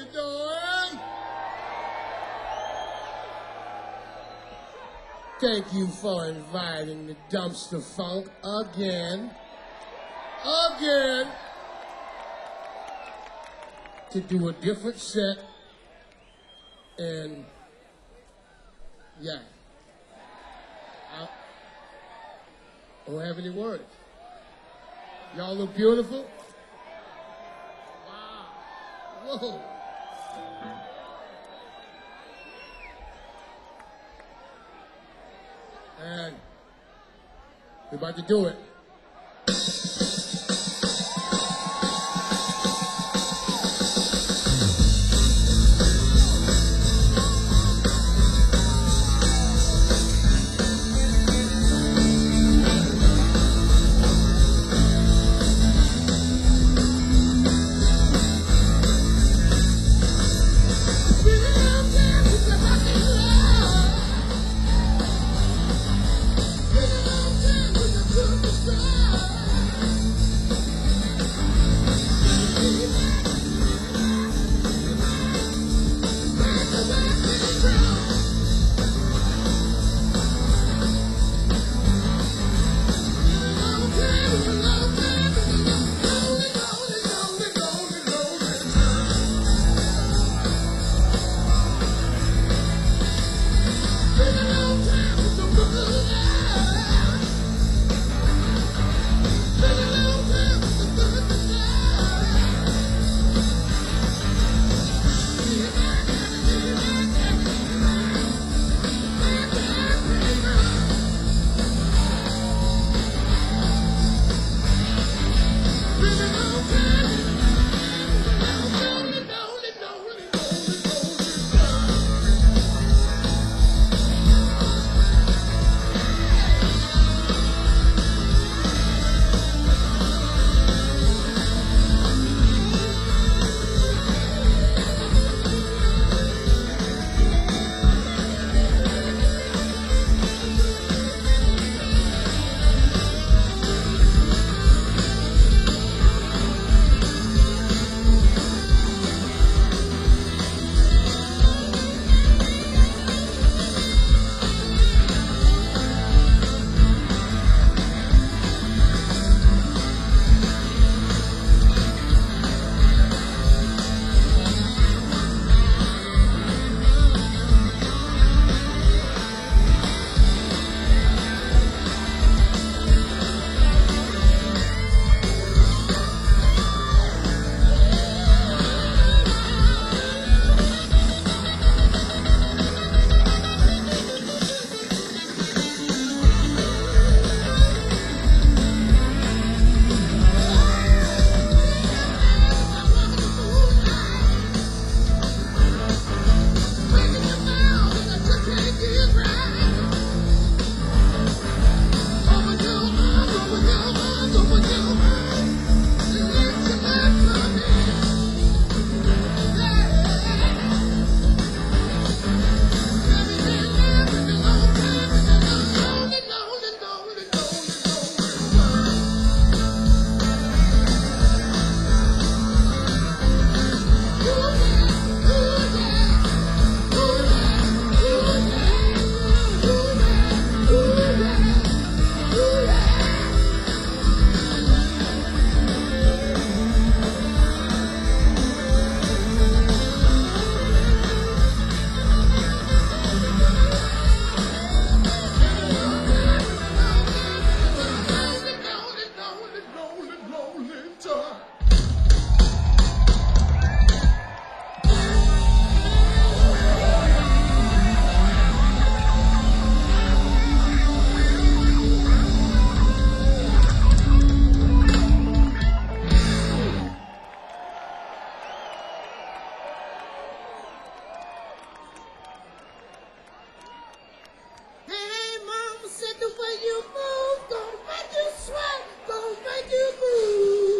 doing? Thank you for inviting the Dumpster Funk again, to do a different set, and yeah, I don't have any words. Y'all look beautiful. Wow. Whoa. And we're about to do it. The way you move, gonna make you sweat, gonna make you move.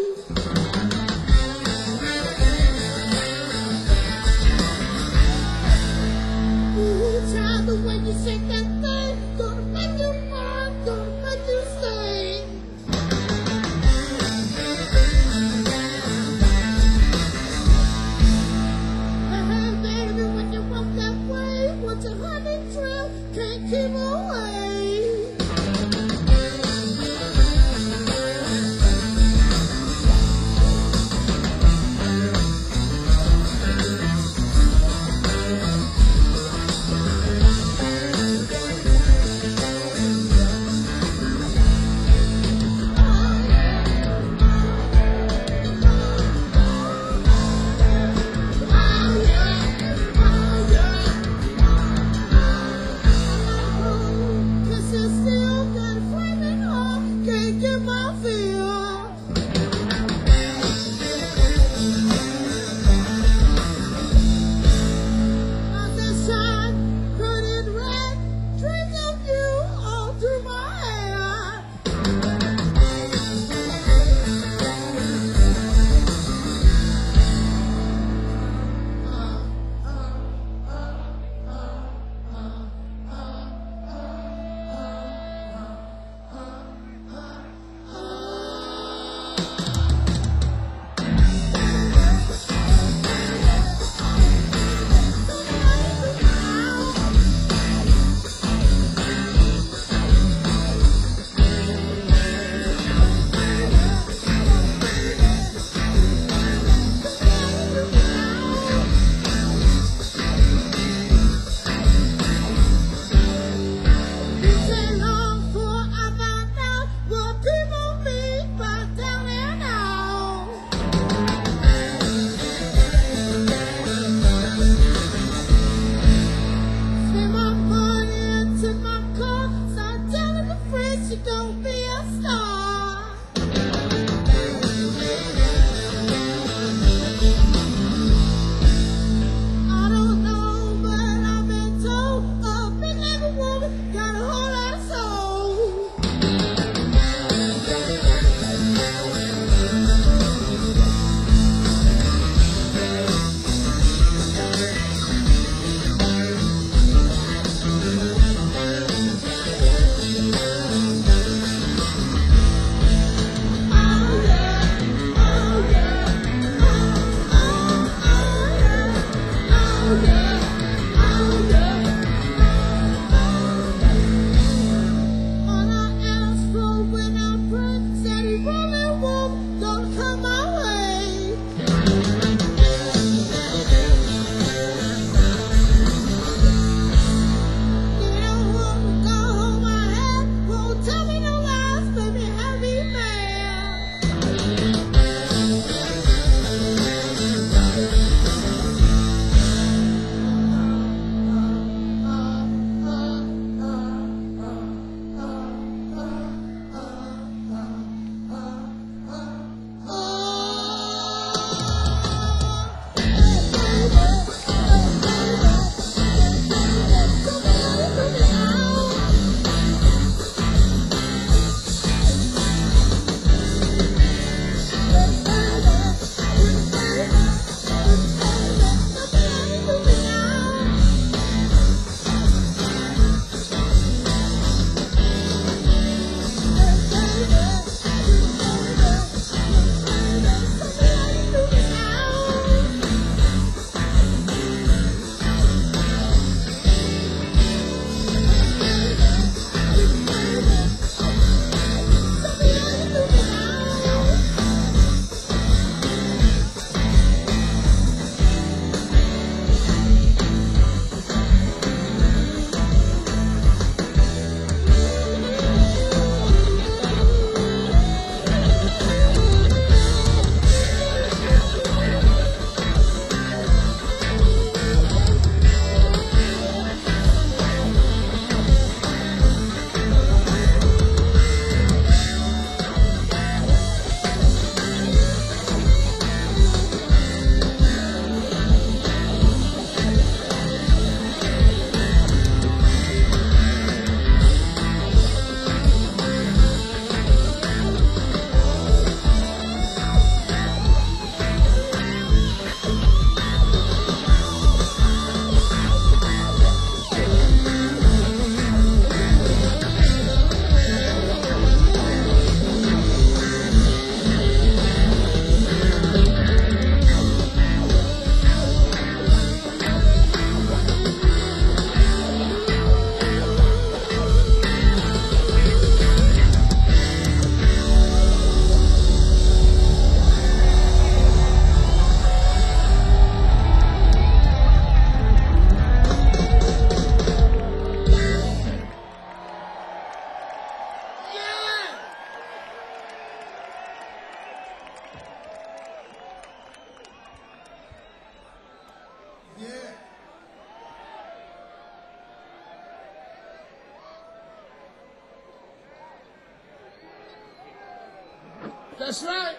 That's right.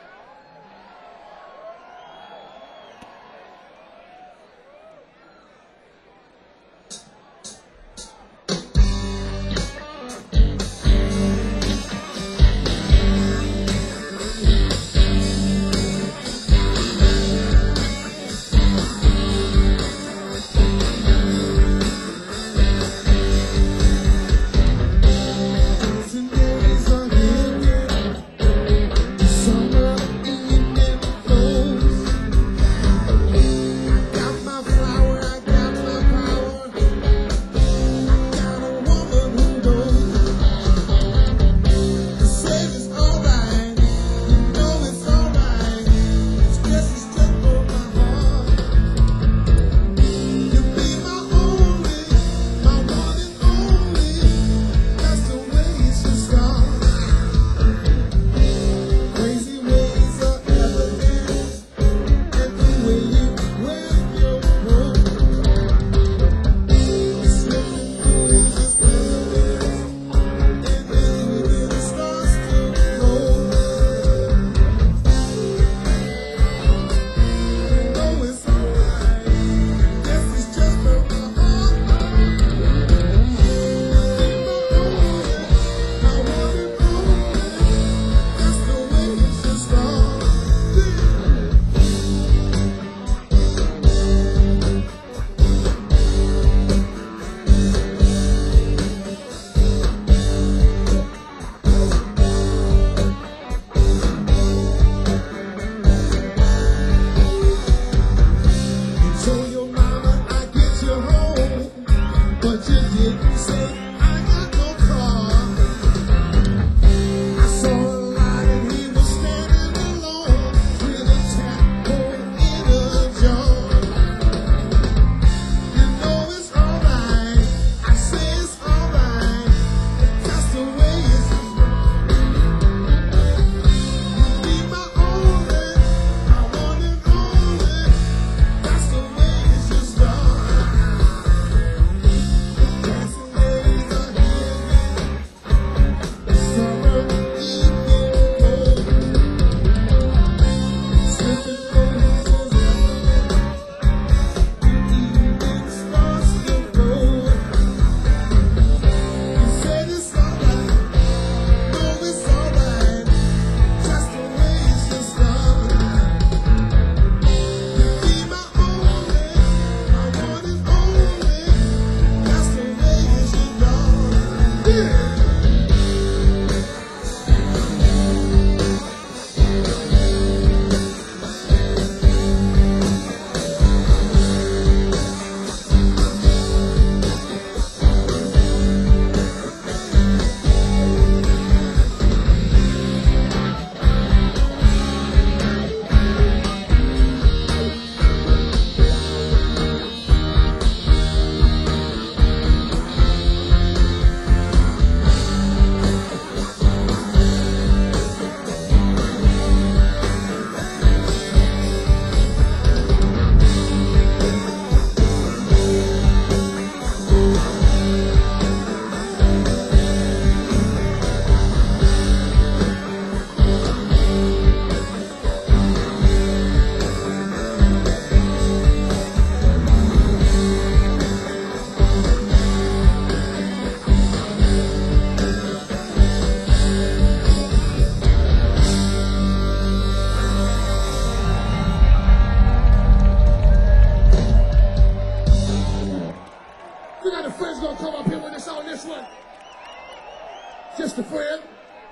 Just a friend.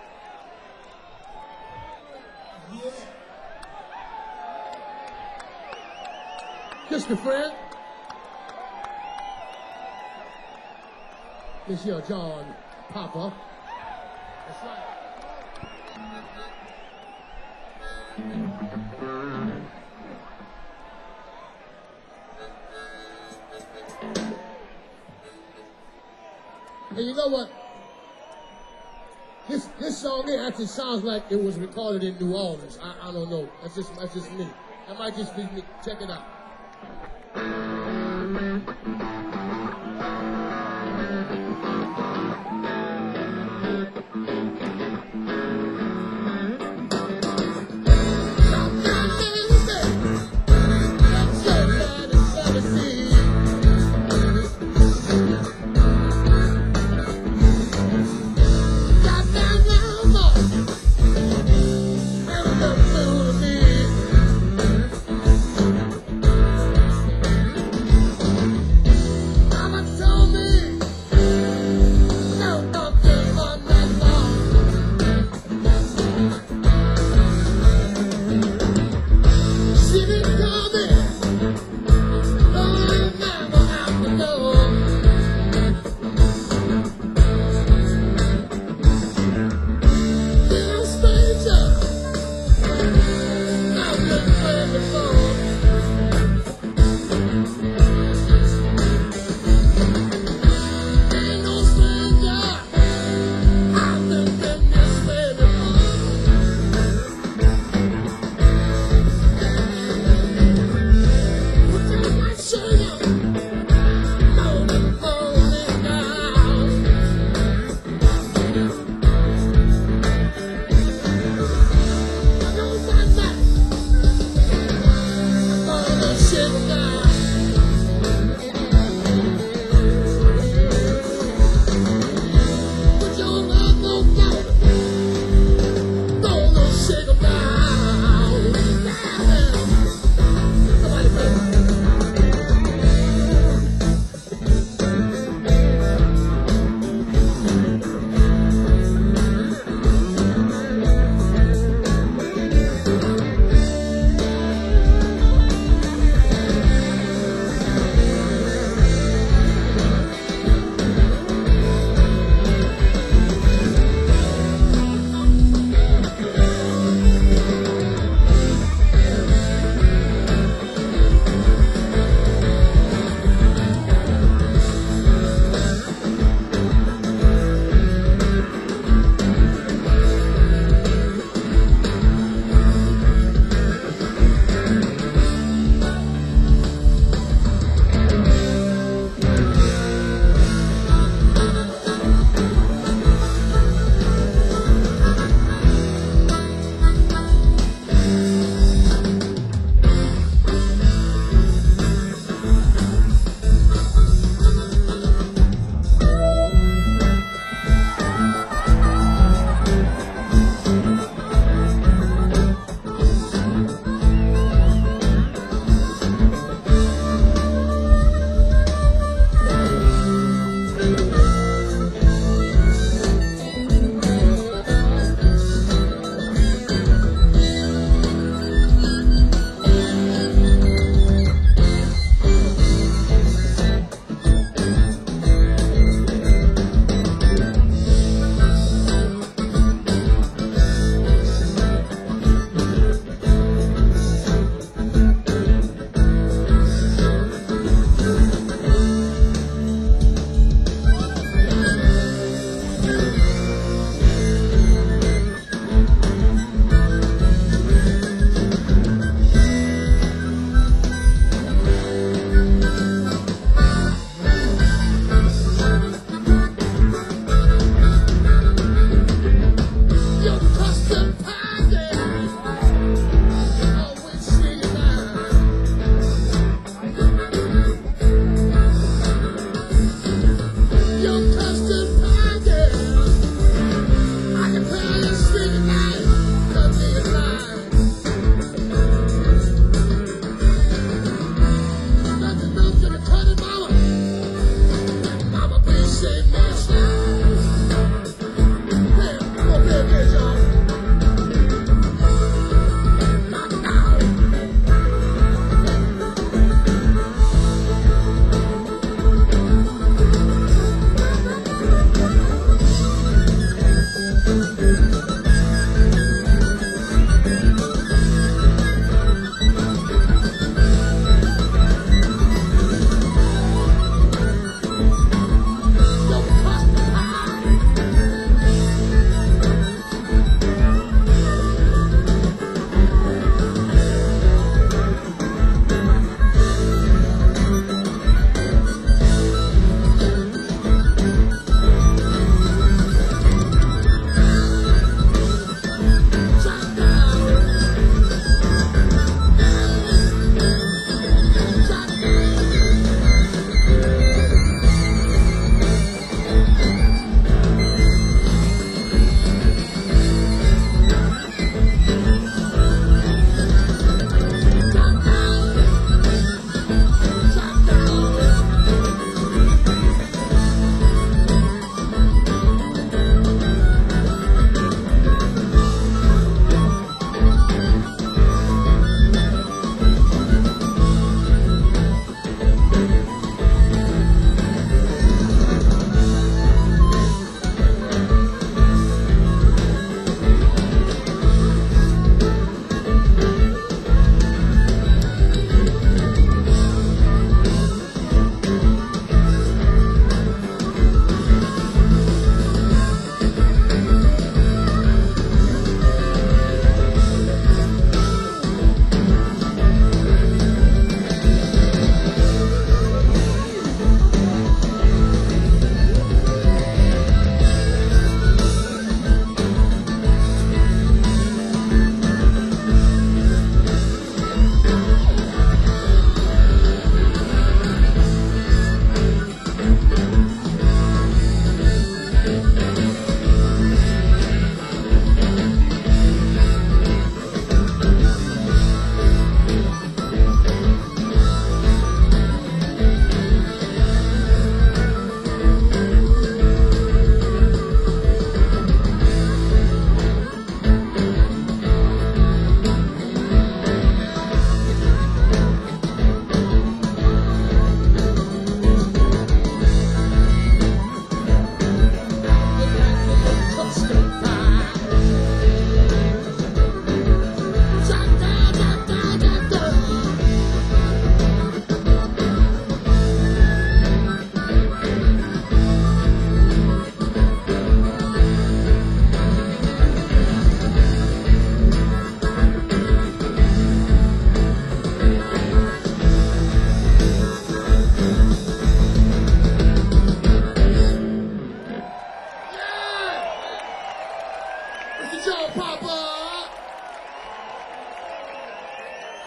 Yeah. Just a friend. This here John Papa. That's right. And you know what? This song here actually sounds like it was recorded in New Orleans. I don't know. That's just me. That might just be me. Check it out.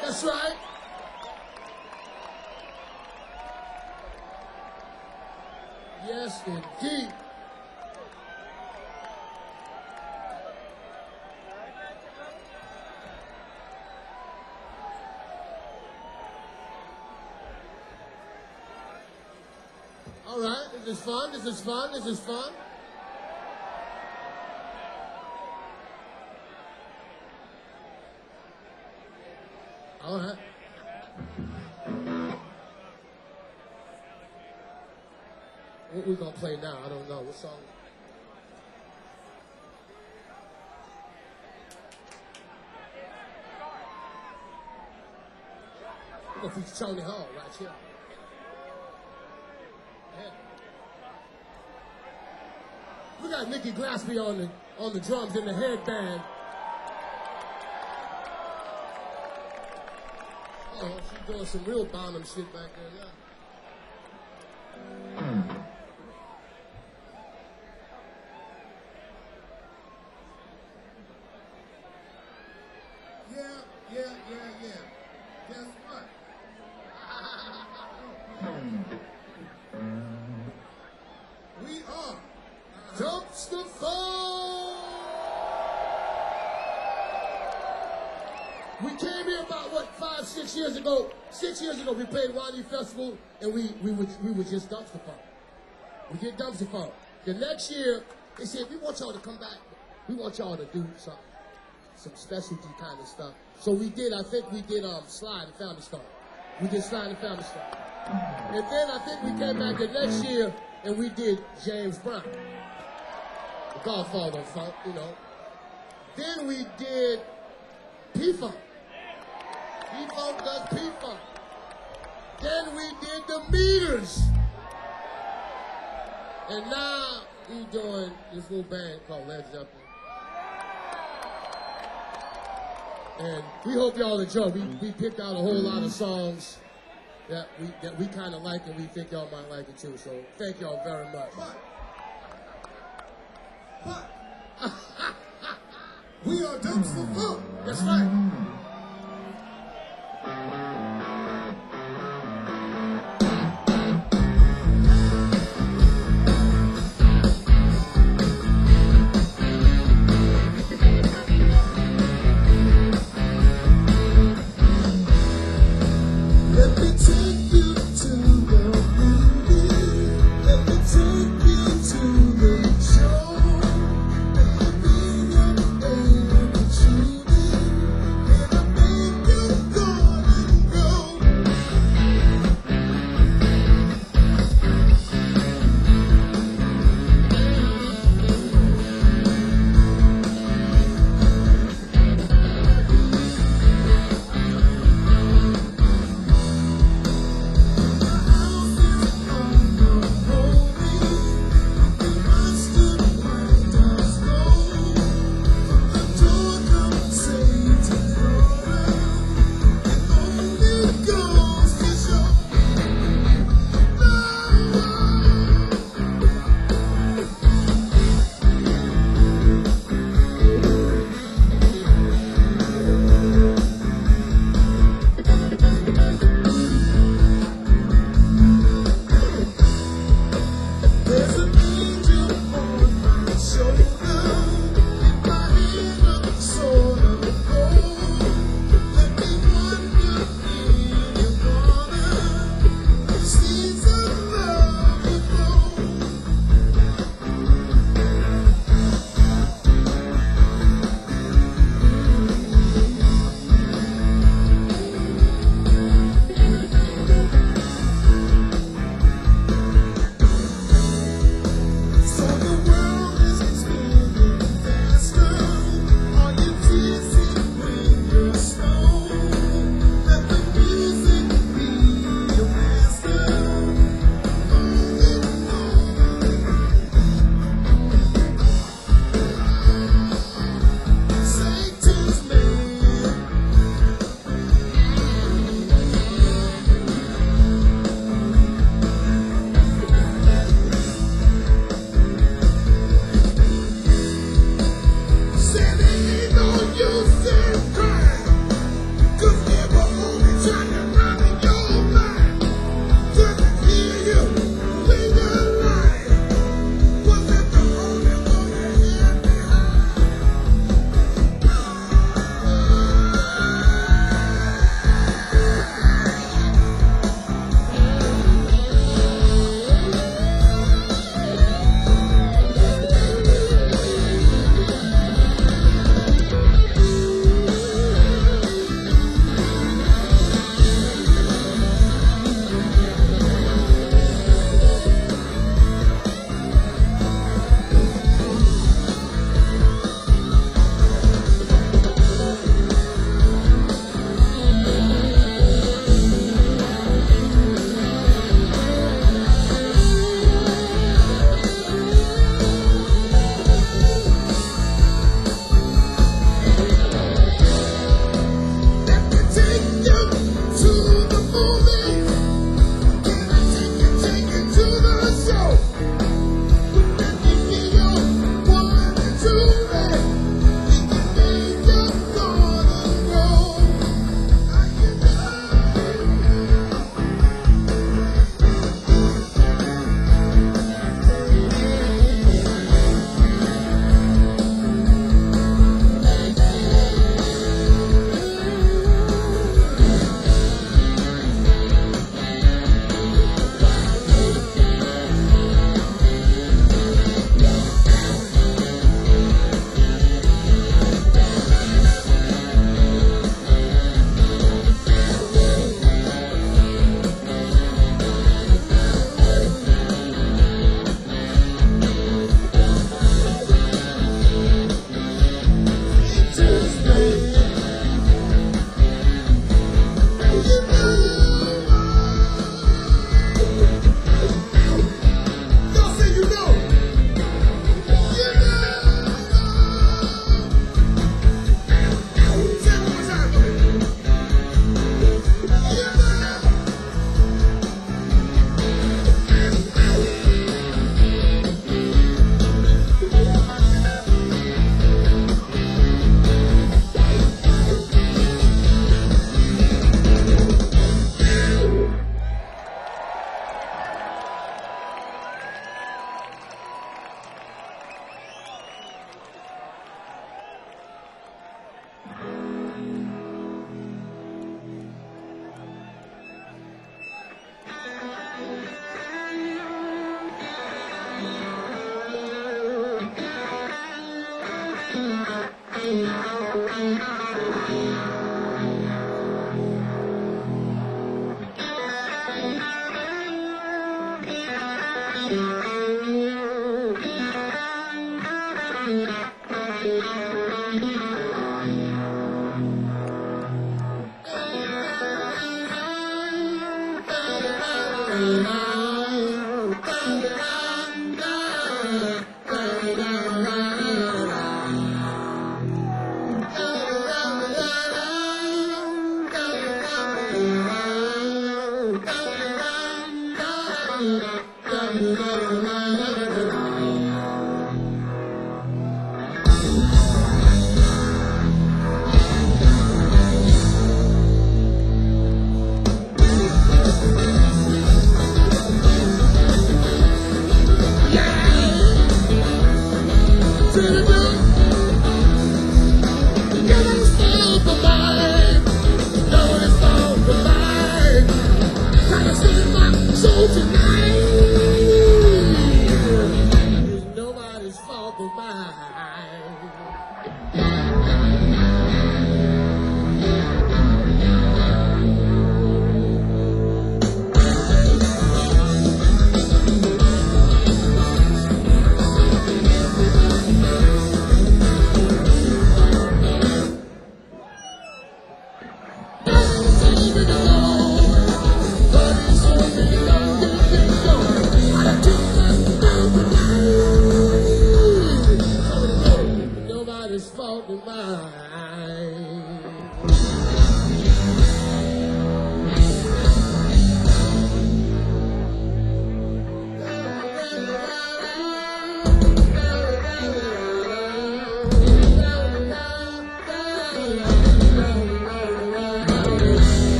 That's right. Yes, indeed. All right, this is fun, this is fun, this is fun. All right. What we gonna play now? I don't know. What song? We're gonna feature Tony Hall right here. Yeah. We got Nikki Glaspie on the drums and the headband. Oh, she's doing some real Bonham shit back there now. Yeah. Guess what? We are Dumpster Funk! We came here about, 5-6 years ago? 6 years ago, we played Ronnie Festival, and we were just Dumpster Funk. We did Dumpster Funk. The next year, they said, we want y'all to come back. We want y'all to do some specialty kind of stuff. So we did, I think we did Sly and Family Stone. We did Sly and Family Stone. And then I think we came back the next year and we did James Brown, the Godfather of Funk, you know. Then we did P-Funk. P-Funk does P-Funk. Then we did the Meters. And now we doing this little band called Led Zeppelin. And we hope y'all enjoy. We picked out a whole lot of songs that we kind of like, and we think y'all might like it too. So thank y'all very much. But we are Dumpster Funk. That's right.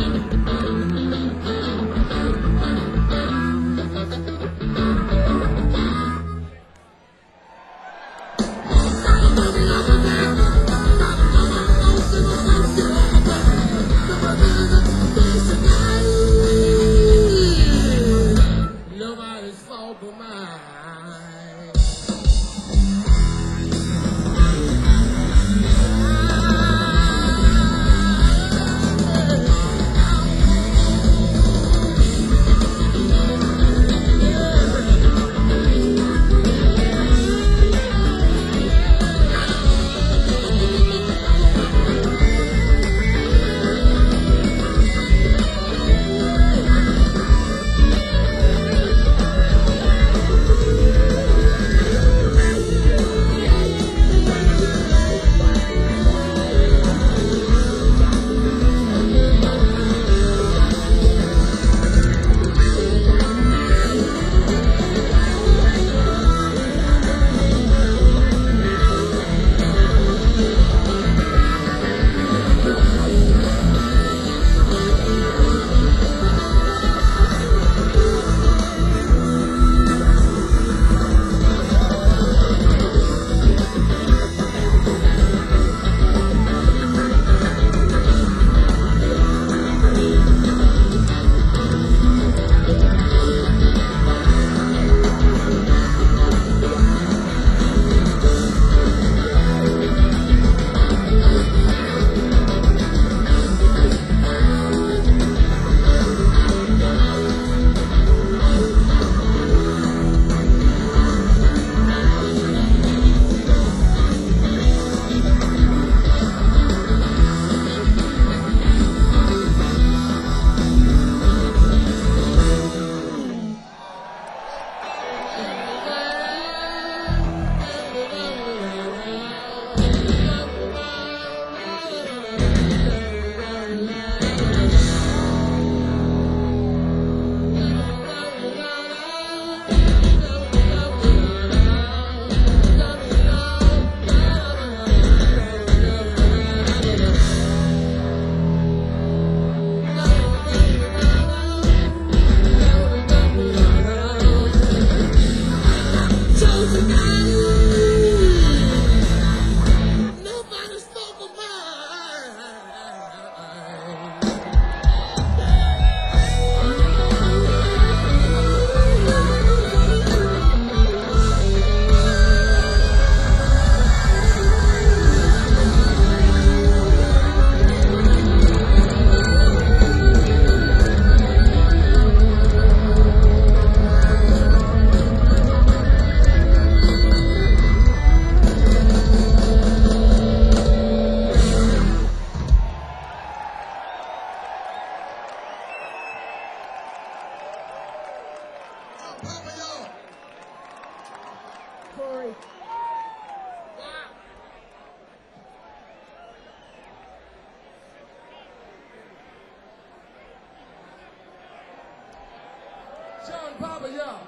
Nobody's fault but mine. Nobody's fault but mine. Papa, y'all. Corey. John Papa, y'all.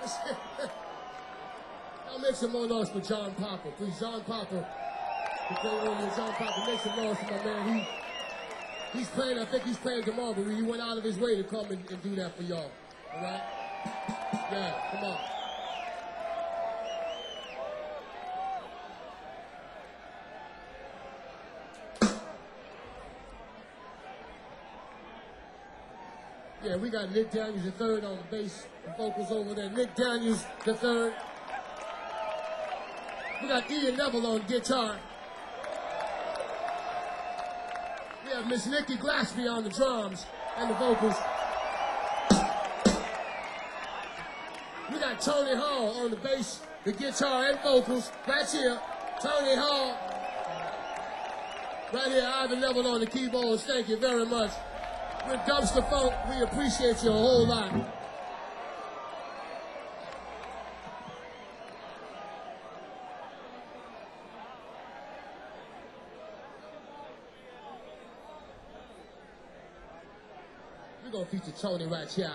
Y'all make some more noise for John Popper. Please, John Popper. John Popper, make some noise for my man. He's playing, I think he's playing tomorrow, but he went out of his way to come and do that for y'all. All right? Yeah, come on. Yeah, we got Nick Daniels III on the bass and vocals over there. Nick Daniels III. We got Ian Neville on guitar. We have Miss Nikki Glaspie on the drums and the vocals. We got Tony Hall on the bass, the guitar, and vocals. Right here, Tony Hall. Right here, Ivan Neville on the keyboards. Thank you very much. With Dumpster Funk, we appreciate you a whole lot. We're gonna feature Tony right here.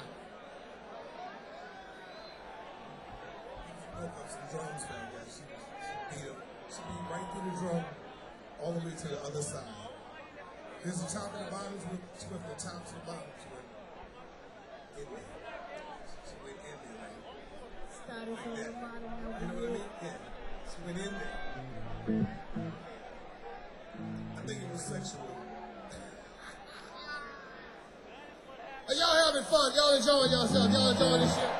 Broke up some drums down there. She beat right through the drum all the way to the other side. There's the top and the bottoms with the tops and the bottoms with in there. She went in there, right? Started from the bottom. You know what I mean? Yeah. She went in there. I think it was sexual. Are y'all having fun? Y'all enjoying yourself? Y'all enjoying this shit?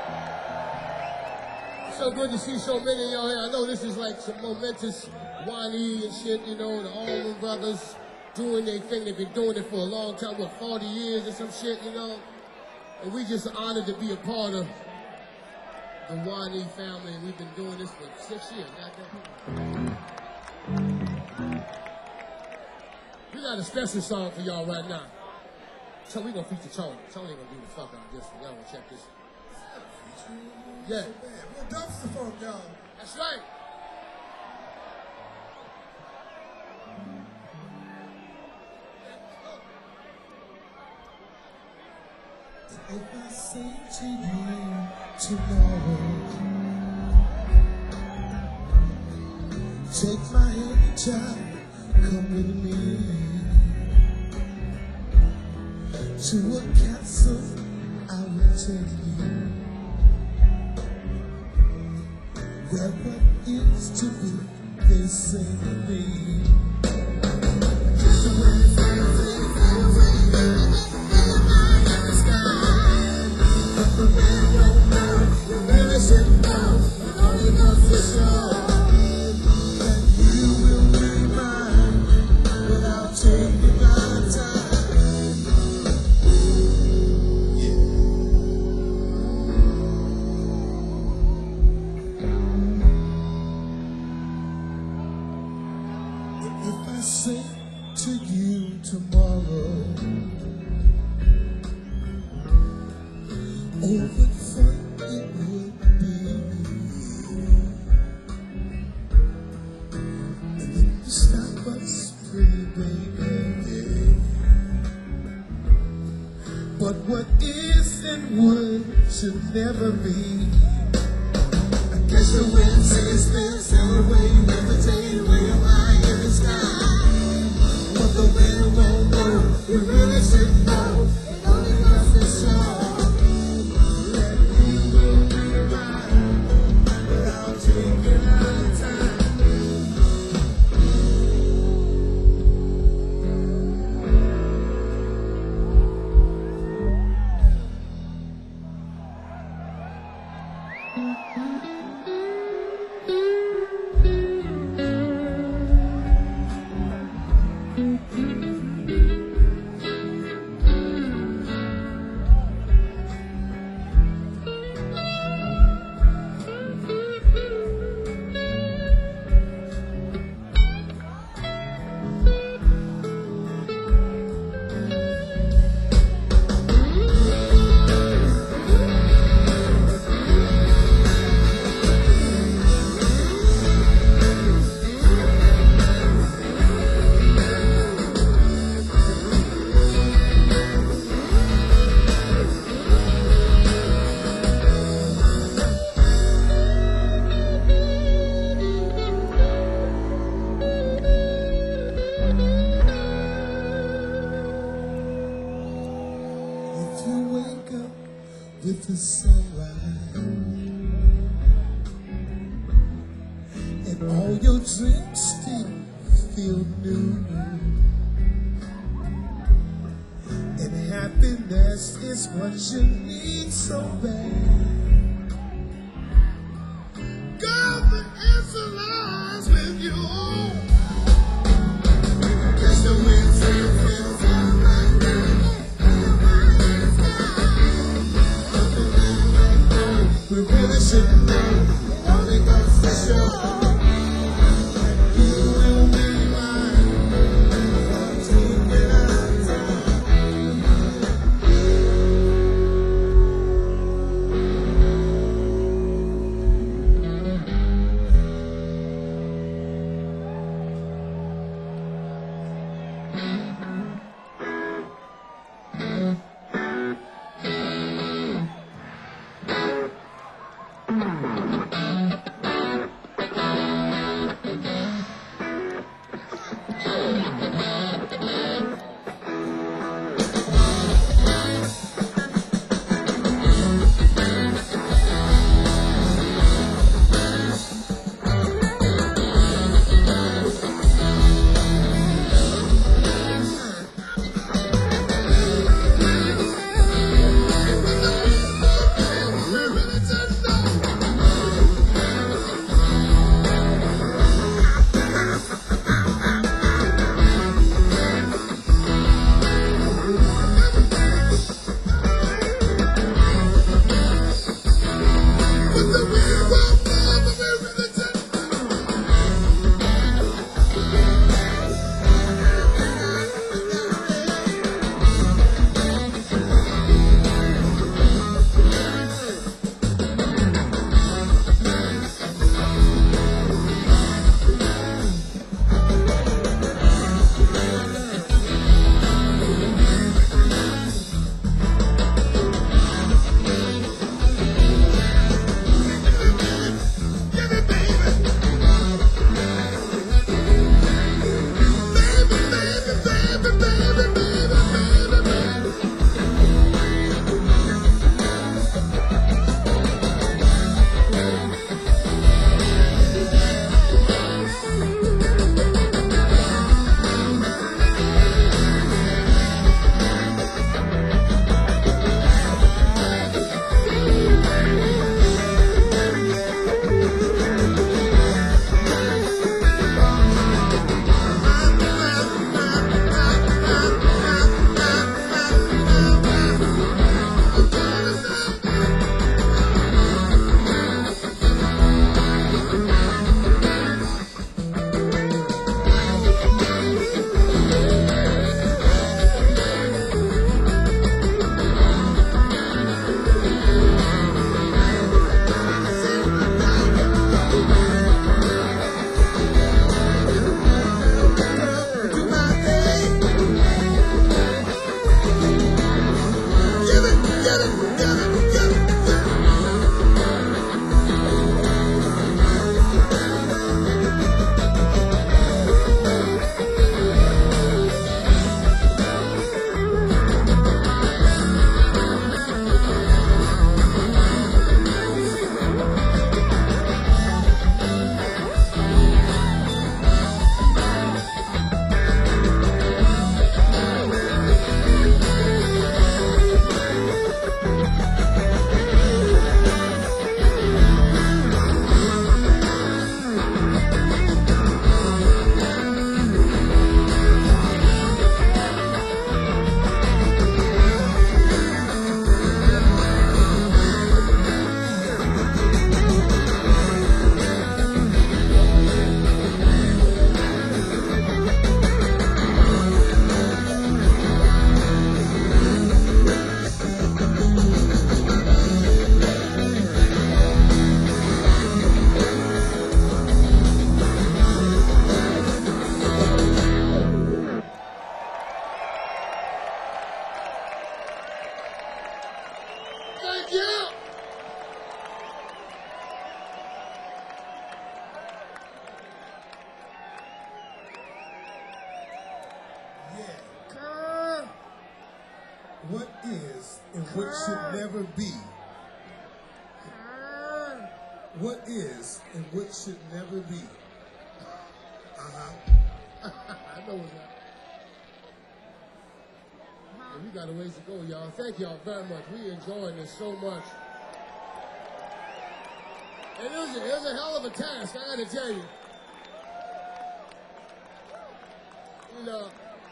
It's so good to see so many of y'all here. I know this is like some momentous Wani and shit, you know, the Allman Brothers doing their thing. They've been doing it for a long time, what, 40 years or some shit, you know? And we just honored to be a part of the Wani family. We've been doing this for 6 years. We got a special song for y'all right now. So we gonna feature Tony. Tony gonna do the fuck out of this one. Y'all gonna check this. Yeah. We're Dumpster Funk, y'all. That's right. If I say to you tomorrow, take my hand, child, come with me to a castle I will take you, where what is to be, they say to me. But what is and would should never be. I guess the wind says this, sail away, levitate, way up high in the sky. But the wind won't blow, we really should know, it only goes to show that we will be right without taking our time. your dreams still feel new. And happiness is what you need so bad. God, the answer lies with you. Guess the wind feels we really should know. Only goes to show. What is and what should never be? What is and what should never be? I know what's that. We got a ways to go, y'all. Thank y'all very much. We enjoying this so much. And it was a hell of a task, I gotta tell you. You know,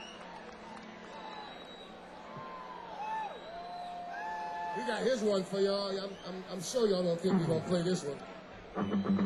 we got his one for y'all. I'm sure y'all don't think we're gonna play this one.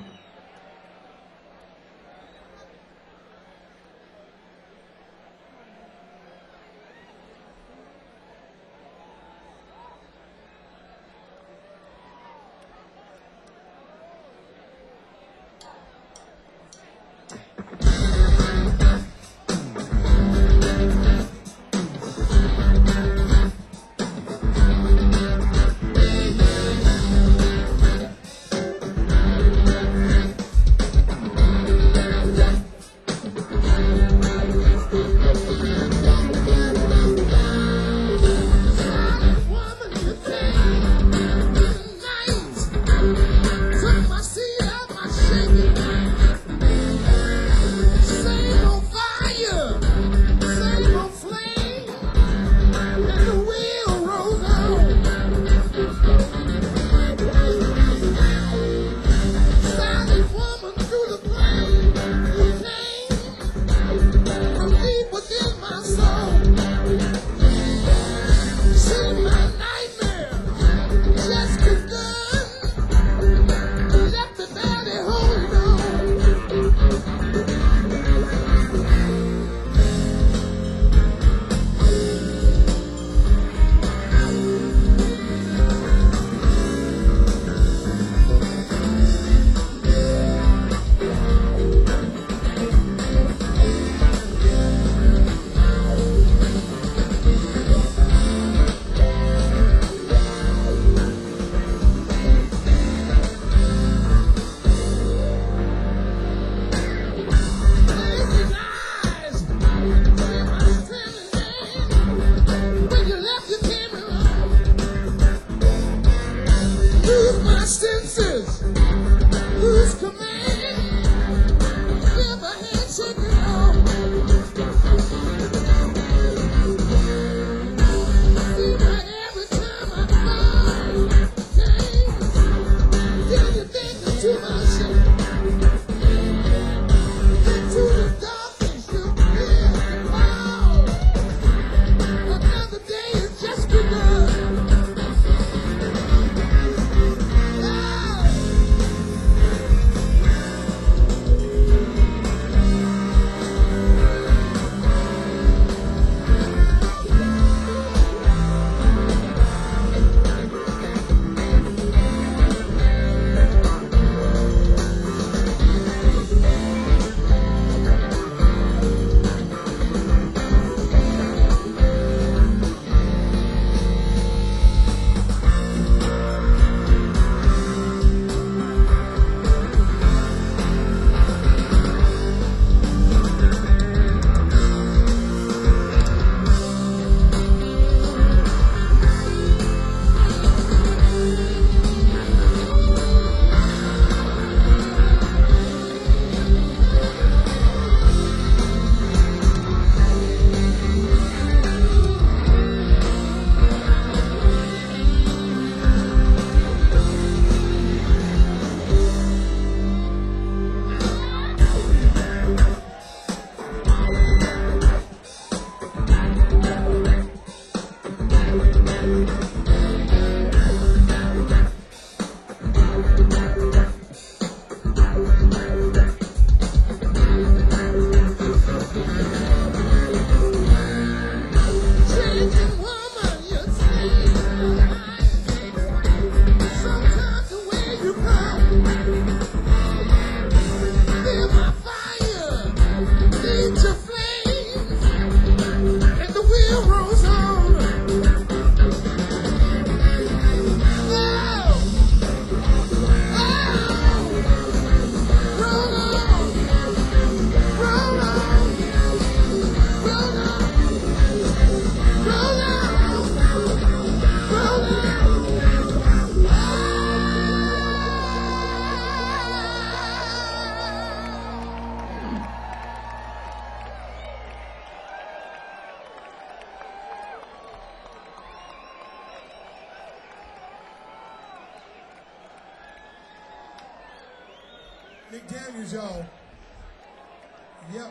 McDaniels, y'all. Yep.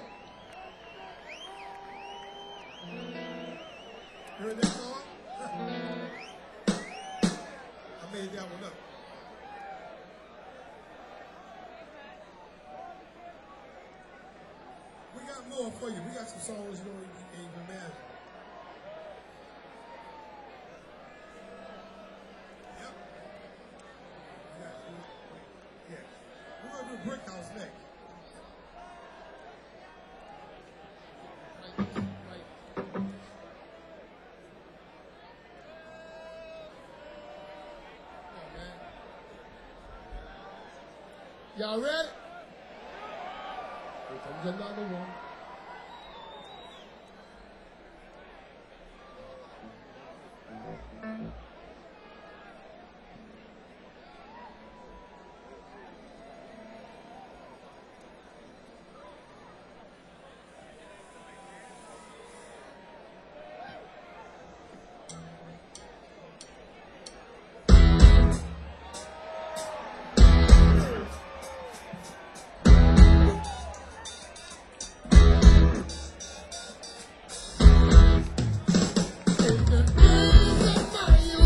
Heard that song? I made that one up. We got more for you. We got some songs you don't even imagine. Yep. Yeah. We're going to do Brick House next. Y'all ready? Here comes another one. In the days of my youth,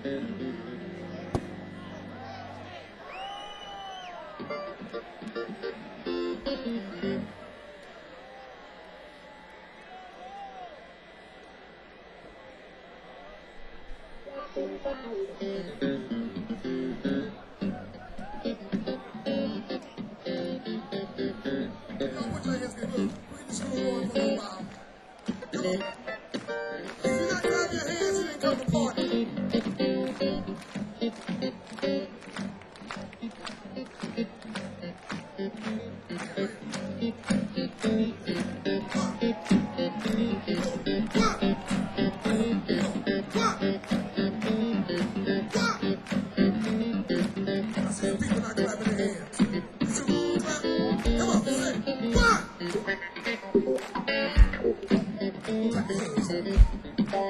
Y'all put your hands together. We're just gonna go on for a little while. Come on. If you're not clapping your hands, you didn't come to party. I see people not clapping their hands. You should clap. Come on, say one. Clap your hands.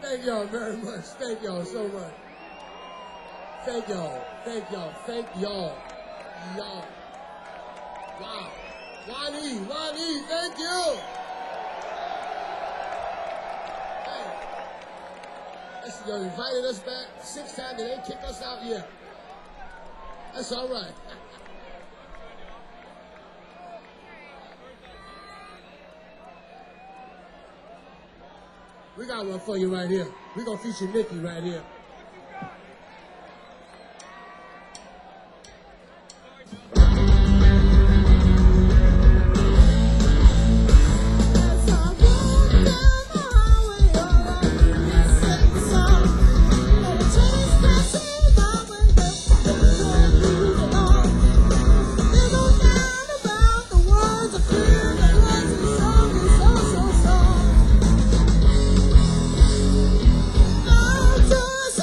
Thank y'all very much. Thank y'all so much. Thank y'all. Thank y'all. Thank y'all. Y'all. Wow. Wani, thank you. Hey. That's, you invited us back 6 times and they kicked us out yet. That's all right. We got one for you right here. We're going to feature Nikki right here. Just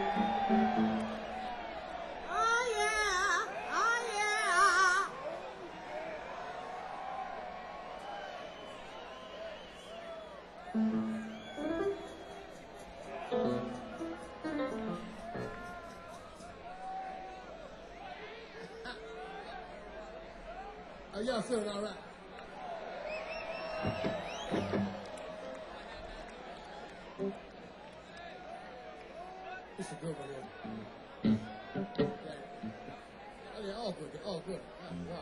Oh yeah, oh yeah. Are y'all feeling all right? It's a good one here. Oh, yeah, all good, all good. Wow.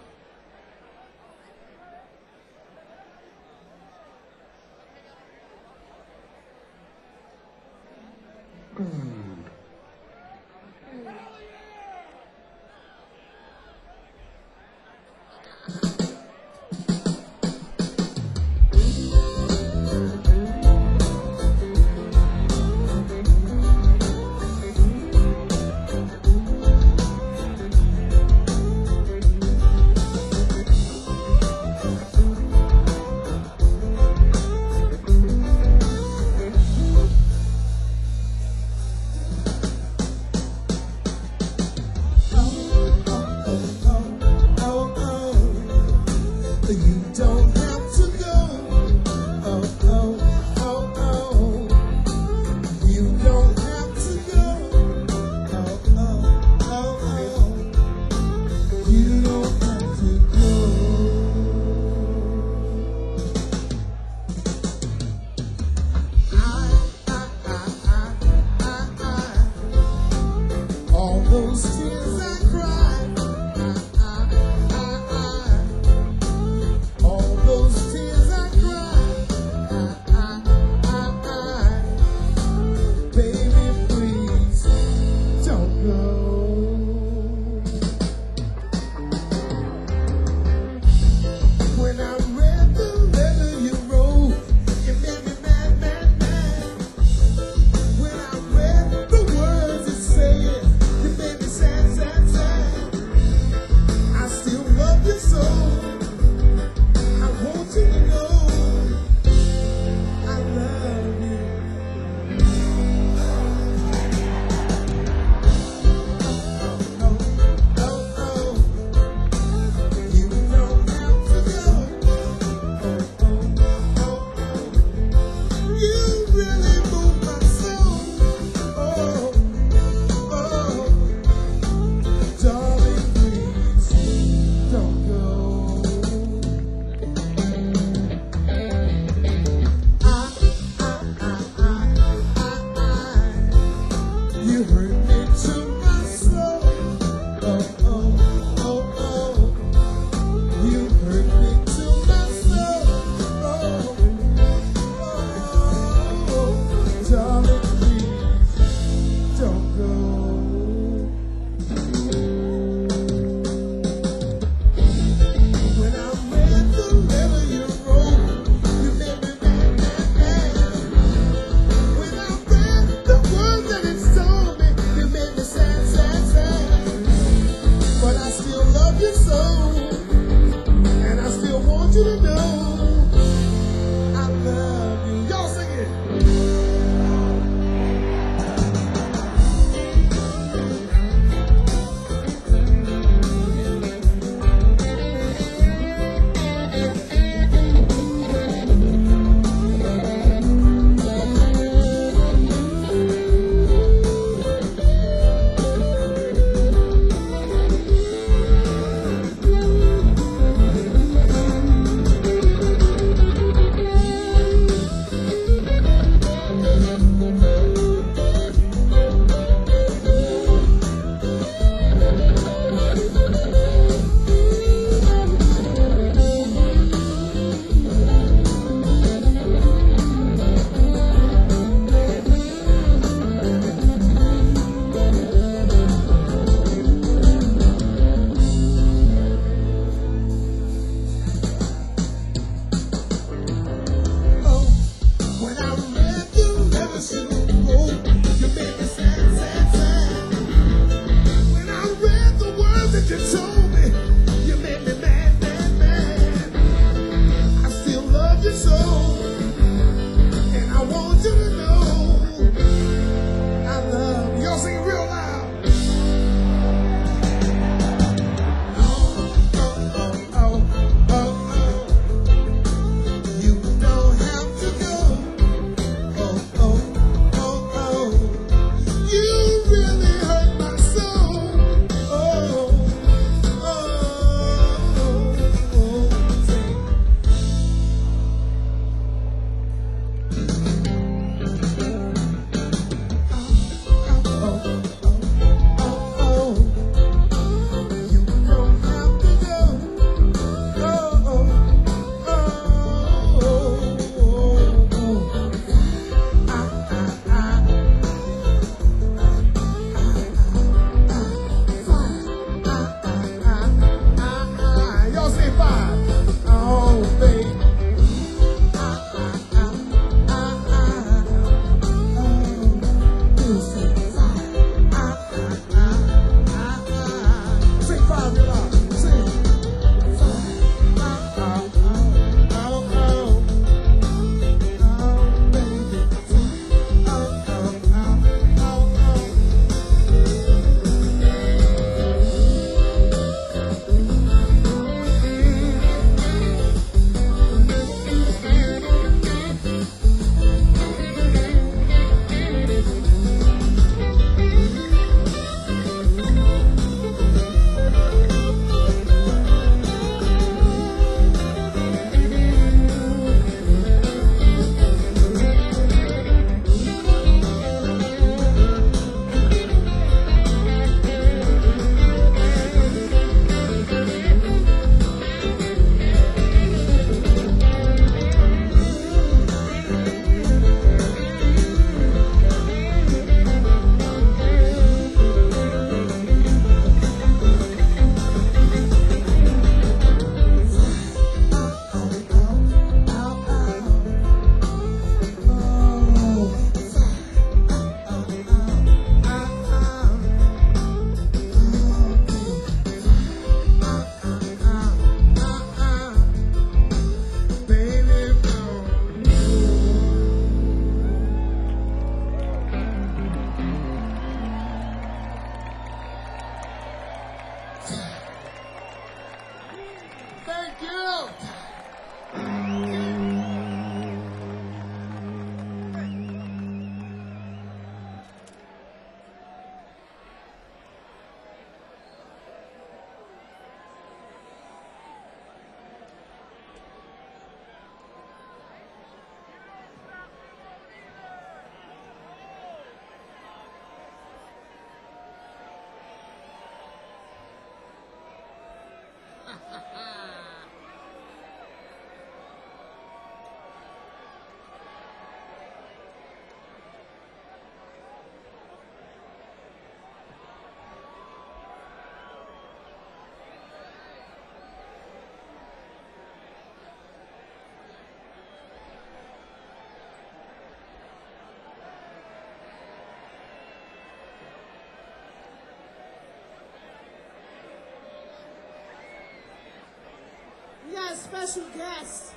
special guest.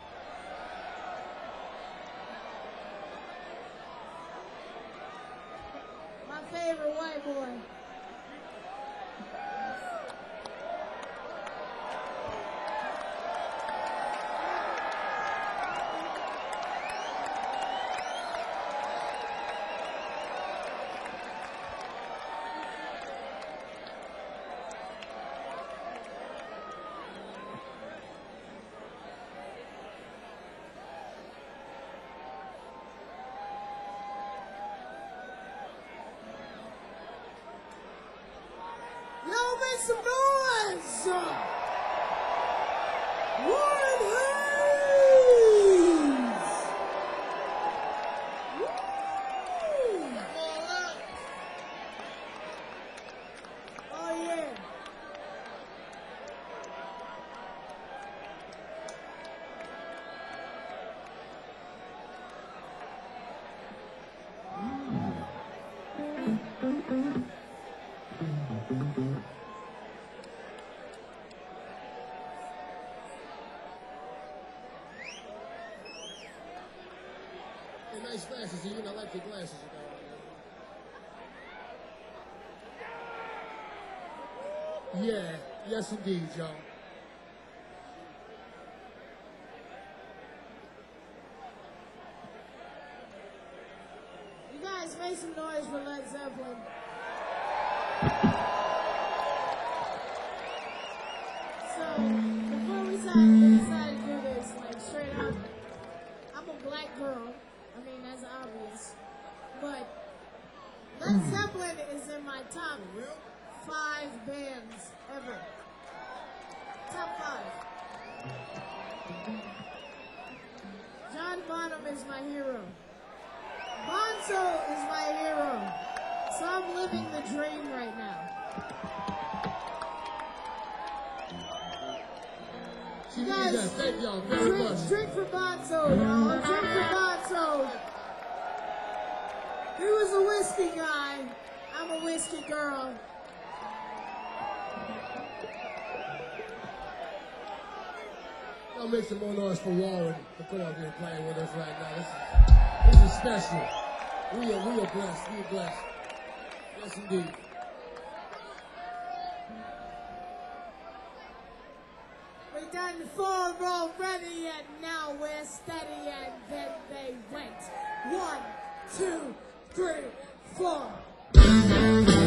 My favorite white boy. Y'all make some noise! Warren Hayes! Woo! Oh yeah. Hey, nice glasses, you know, I like your glasses, you know. Yeah, yes indeed, y'all. You guys make some noise for Led Zeppelin. So, before we decided to do this, like straight up, I'm a black girl. I mean, that's obvious. But Led Zeppelin is in my top 5 bands ever. Top 5. John Bonham is my hero. Bonzo is my hero. So I'm living the dream right now. She needs that. Thank y'all very much. Drink for Bonzo, y'all. Drink for Bonzo. He was a whiskey guy. I'm a whiskey girl. Y'all make some more noise for Warren to come out here and play with us right now. This is special. We are blessed. We are blessed. Yes, indeed. We done 4 already, and now we're steady, and then they went. 1, 2, 3, 4.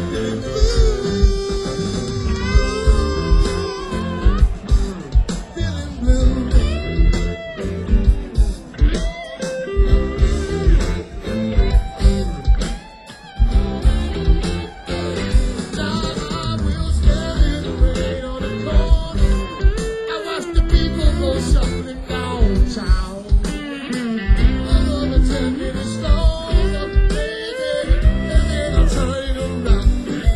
Feeling blue. Now I will stand in the rain on the corner. I watch the people go shuffling downtown. Another 10 minutes long, baby, and then I'm turning around.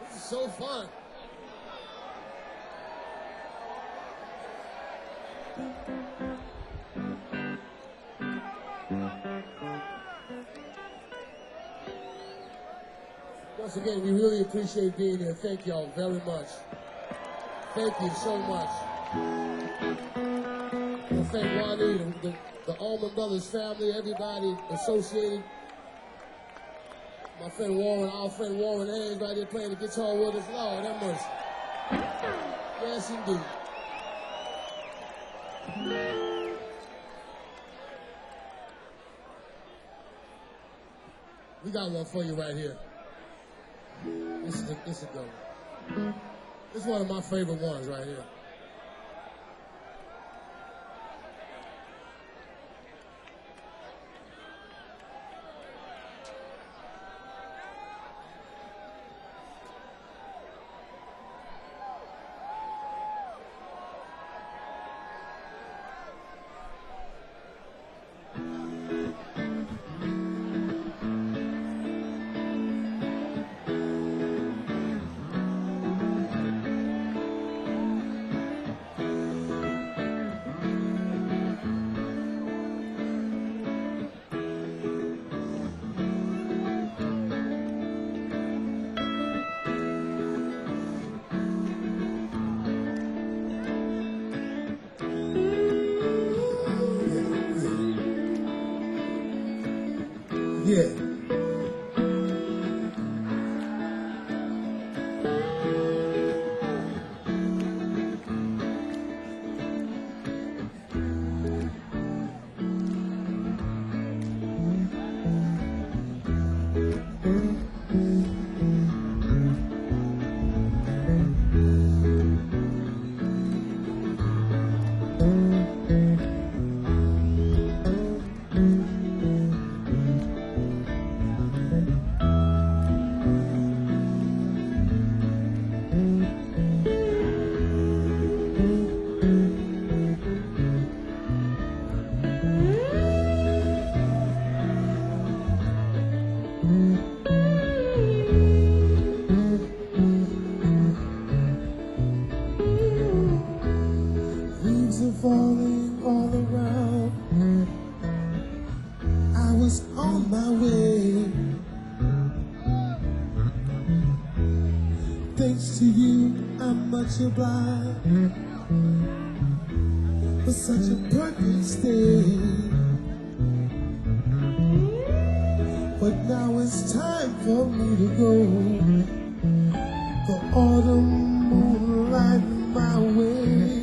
This is so fun. Once again, we really appreciate being here. Thank y'all very much. Thank you so much. I thank Ronnie, the Allman Brothers family, everybody associated. My friend Warren, our friend Warren Haynes right here playing the guitar with us. Lord, that mercy. Yes, indeed. We got one for you right here. This is a good one. This is one of my favorite ones right here. Yeah. Leaves are falling all around. I was on my way. Thanks to you, I'm much obliged for such a perfect stay. But now it's time for me to go. The autumn moonlight my way.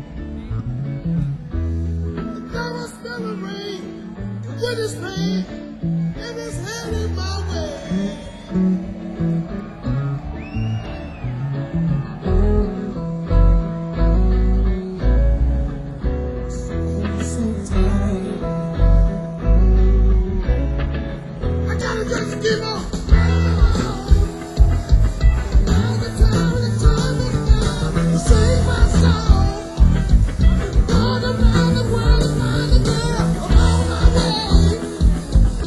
With his pain and his hand in my way. So tired. I gotta just keep on. All the time is now to save my soul. All around the world to find a girl. I'm on my way.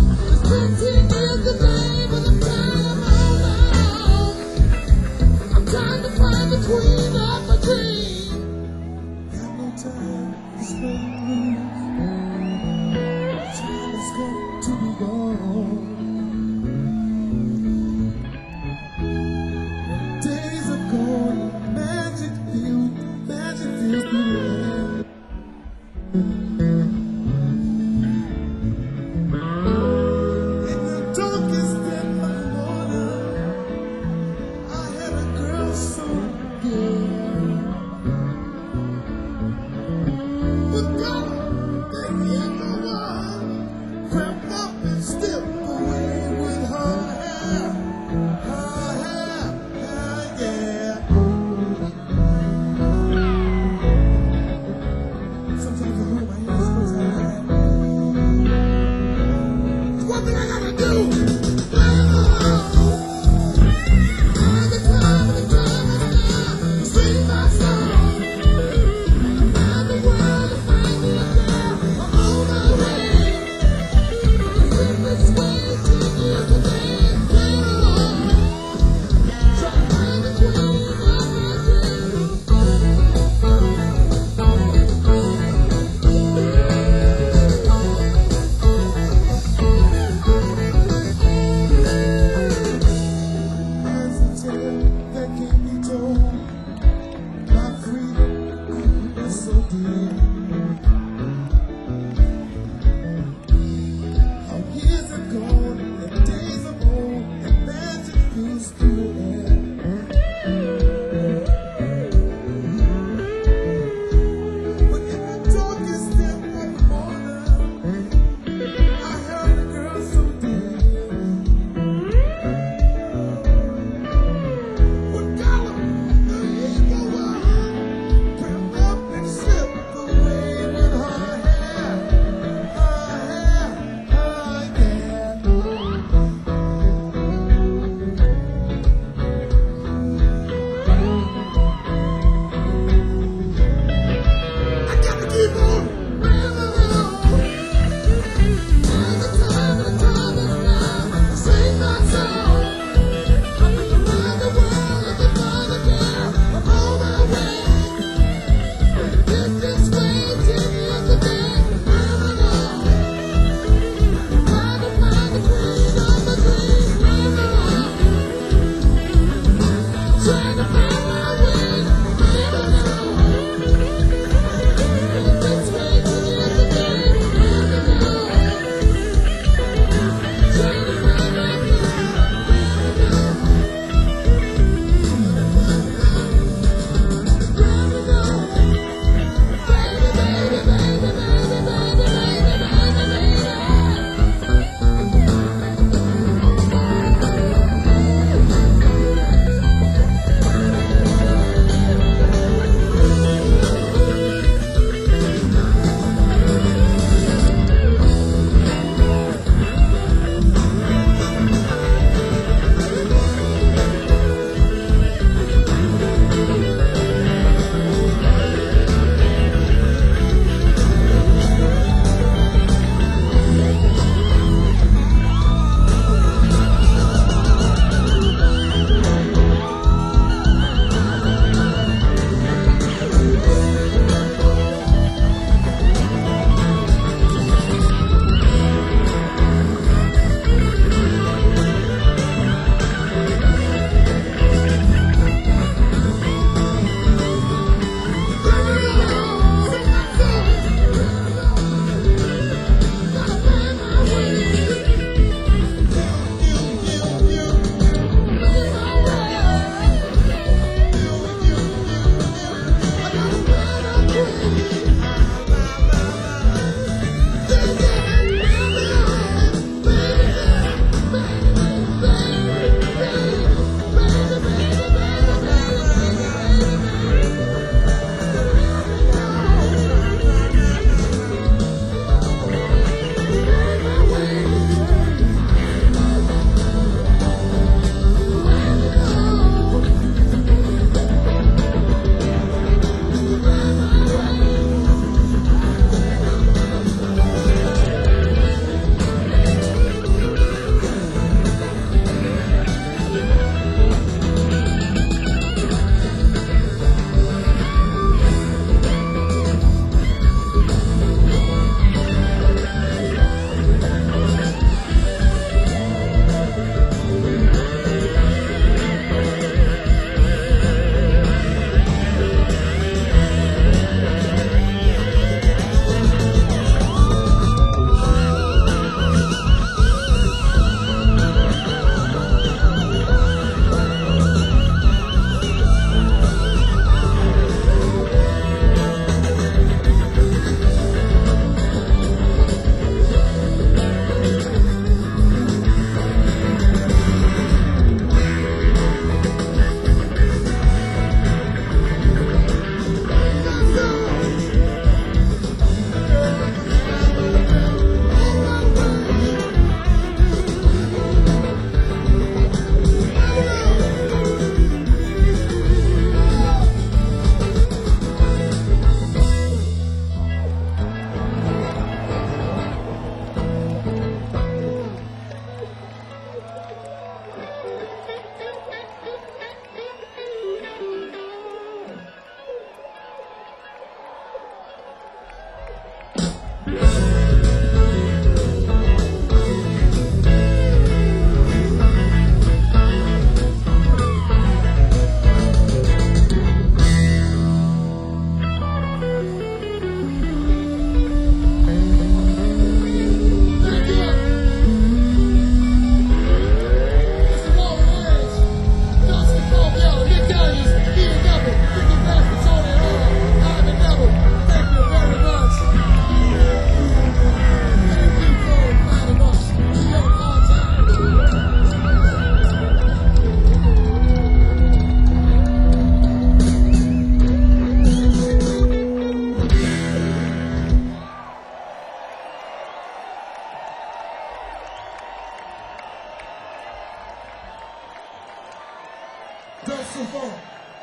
Dustin Funk,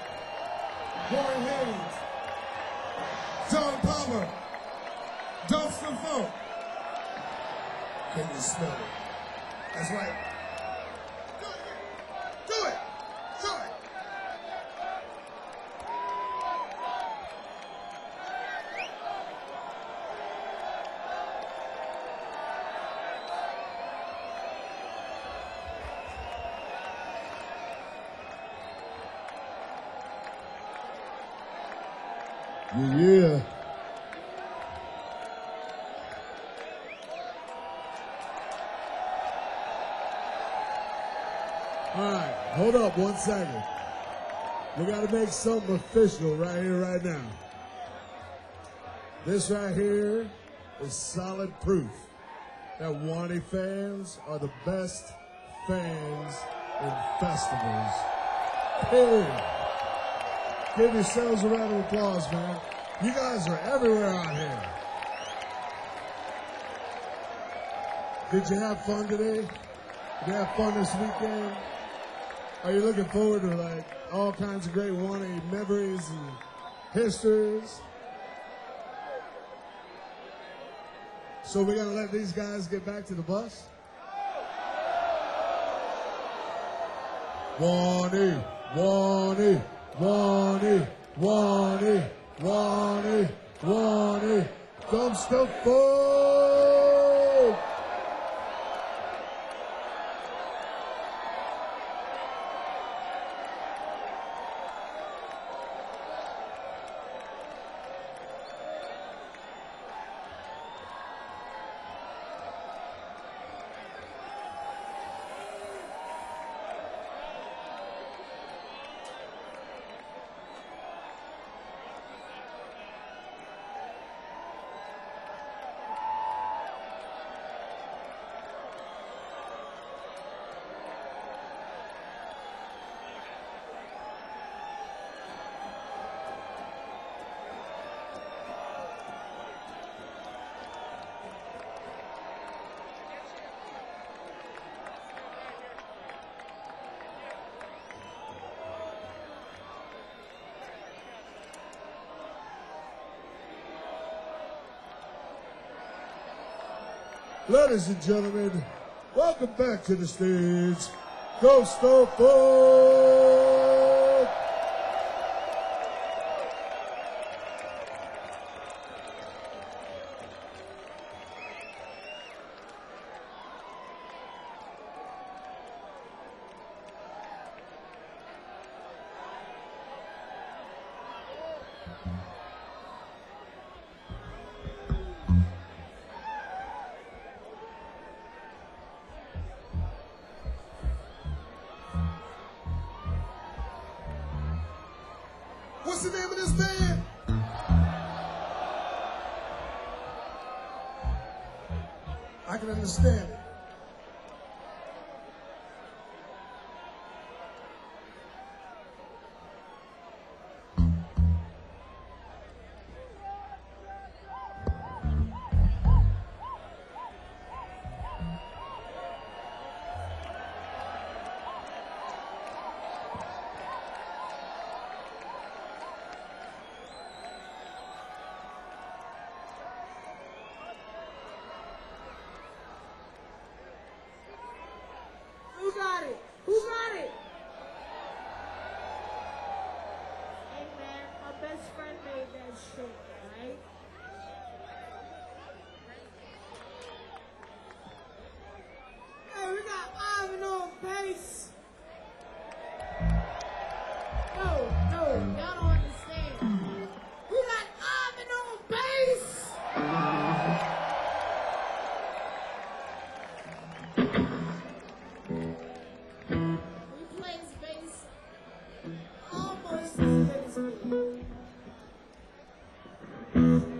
Warren Haynes, John Palmer, Dustin Funk. Can you smell it? That's right. Do it again. Do it. Do it. Yeah. All right, hold up 1 second. We got to make something official right here, right now. This right here is solid proof that Wani fans are the best fans in festivals. Period. Give yourselves a round of applause, man. You guys are everywhere out here. Did you have fun today? Did you have fun this weekend? Are you looking forward to like all kinds of great Wani memories and histories? So we're gonna let these guys get back to the bus? Wani, Wani, Wani, Wani, Wani, Wani, dumpster folk! Ladies and gentlemen, welcome back to the stage, Ghost of Folk! What's the name of this band? I can understand it. Who got it? Who got it? Hey man, my best friend made that shit, right? Hey, we got Ivan on bass. No, y'all don't understand. We got Ivan on bass. He plays bass almost as good as me.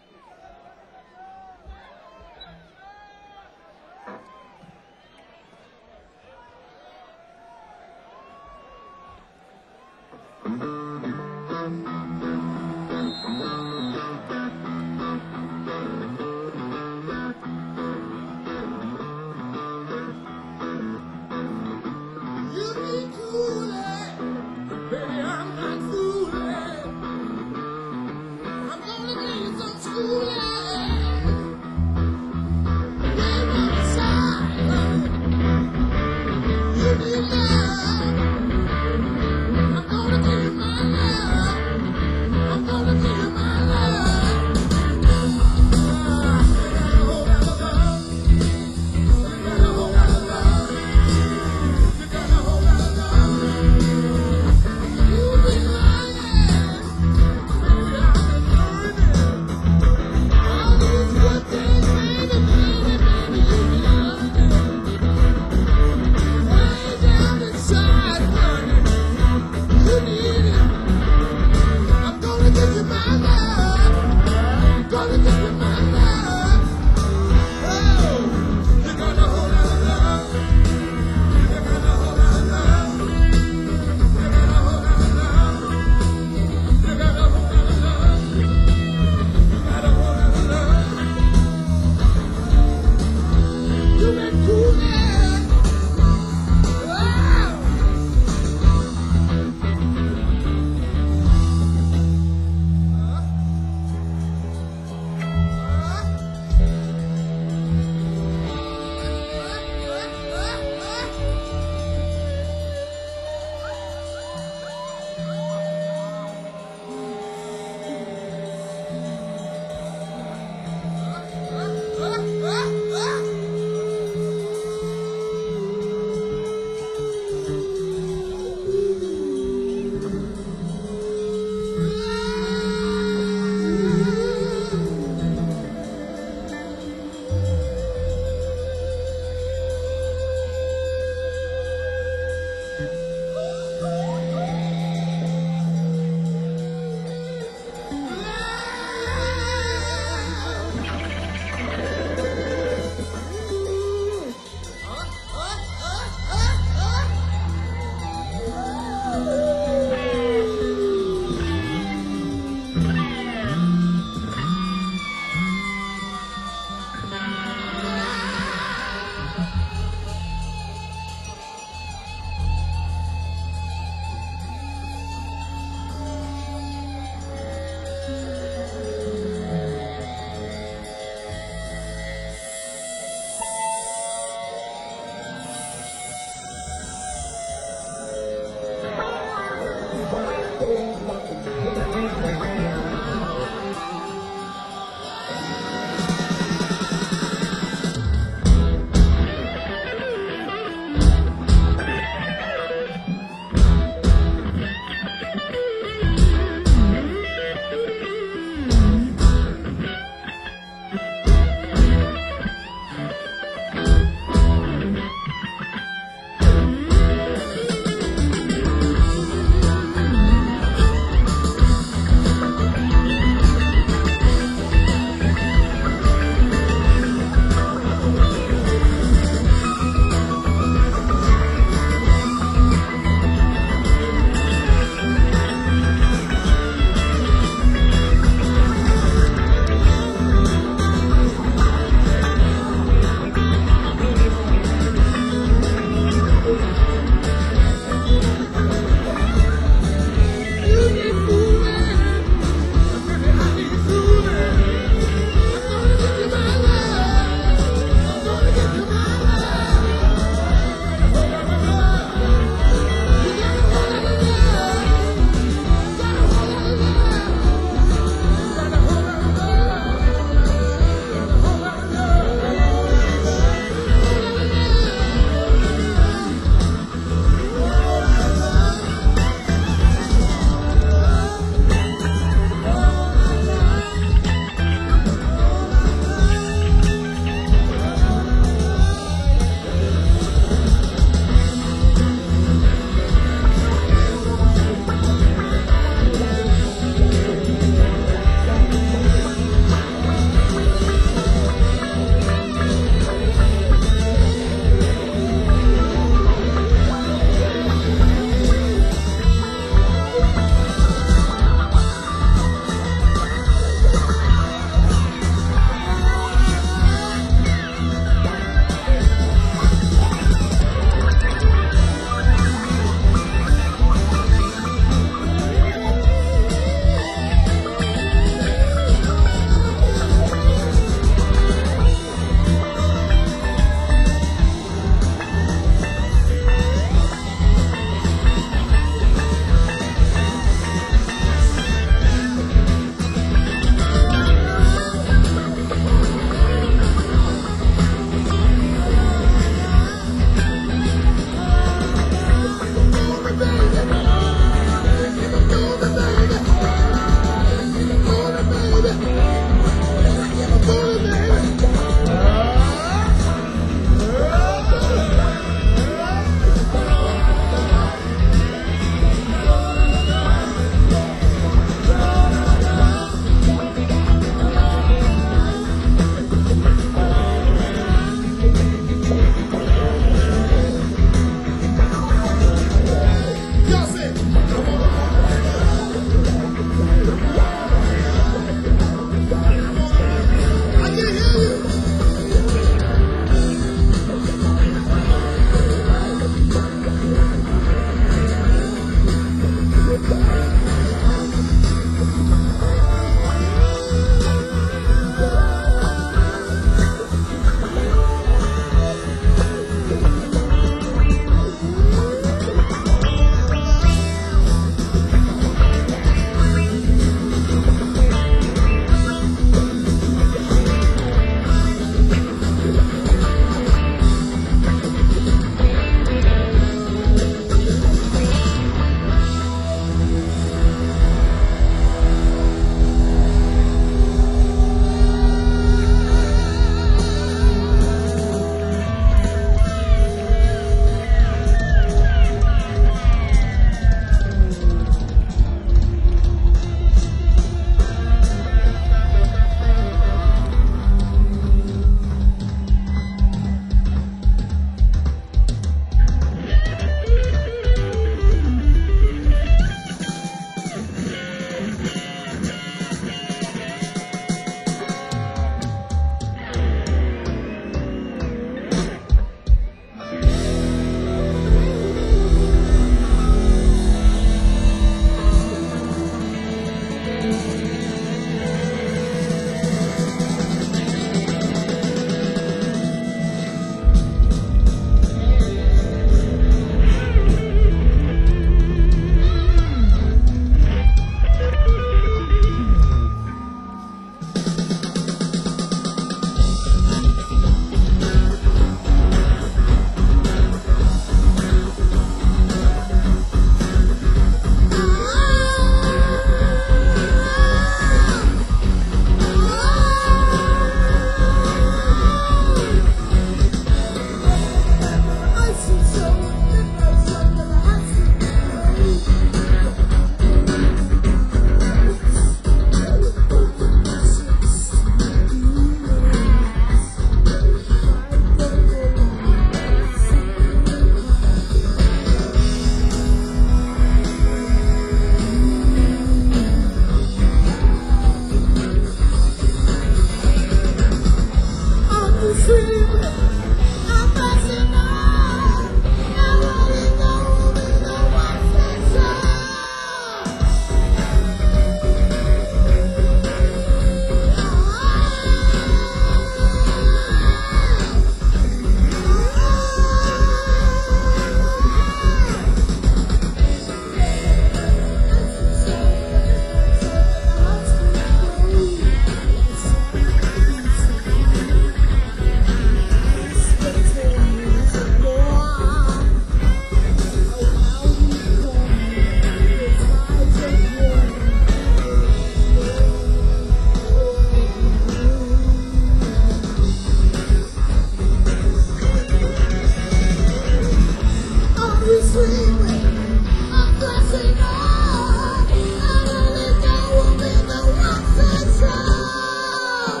we sleep with, I'm pressing on. I only know we'll be the ones that show.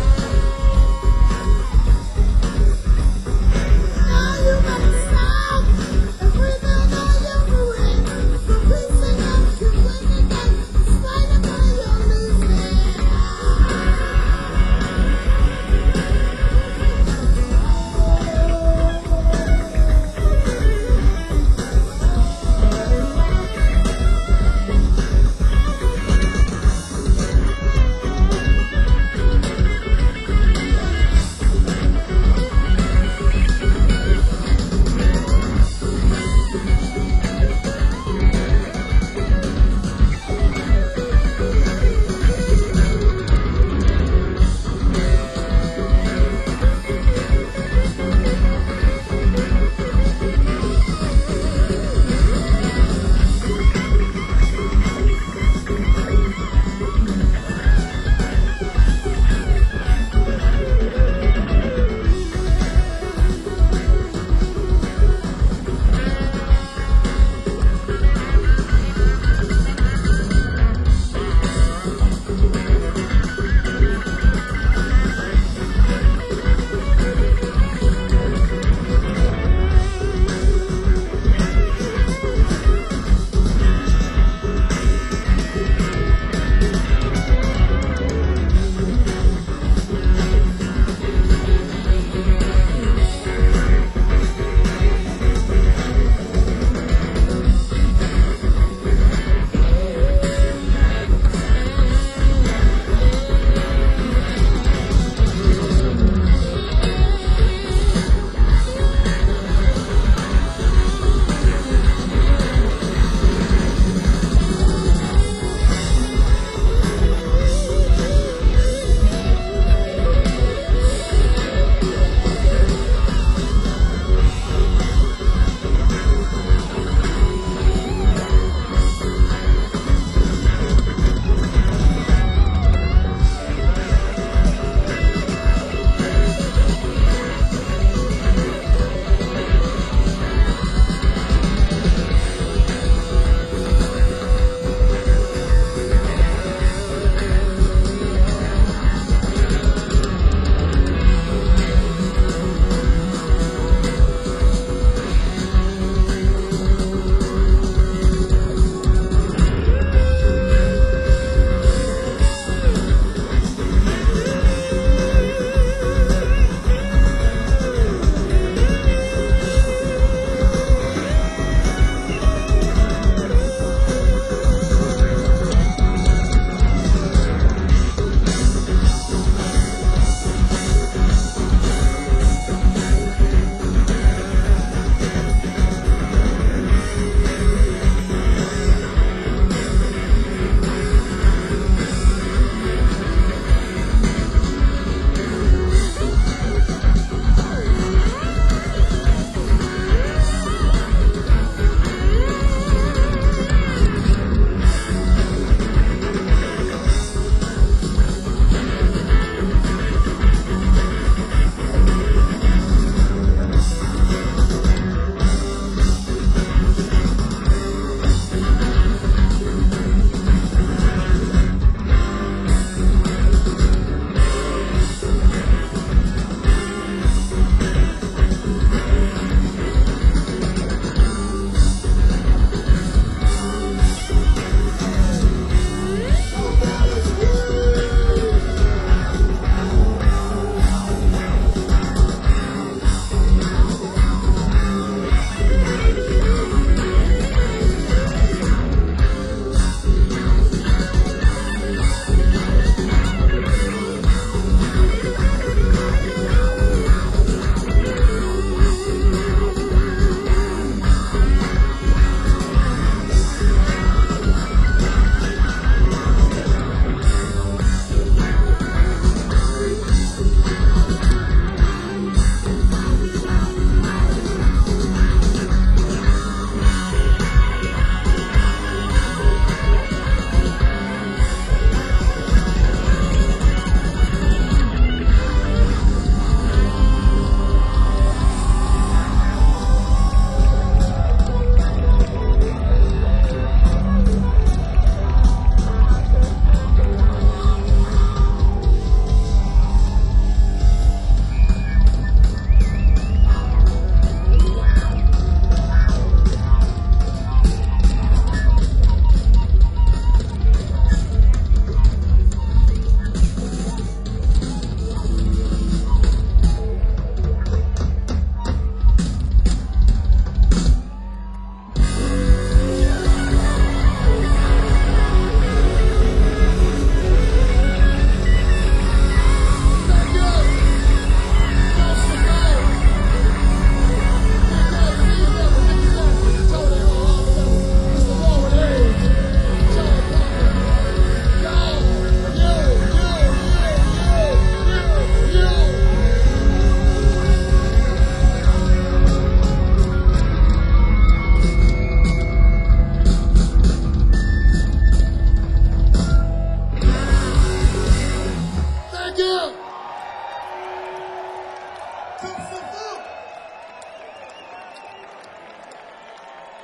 Now you better stop and breathe in all your ruin. For peace and love, keep winning them, despite of all you're losing.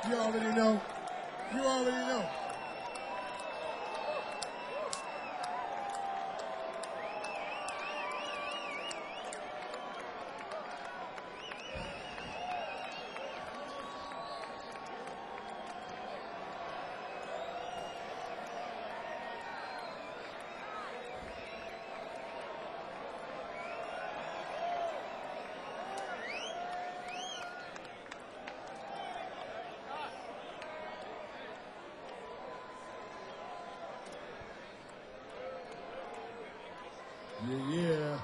You already know. You already know. Yeah.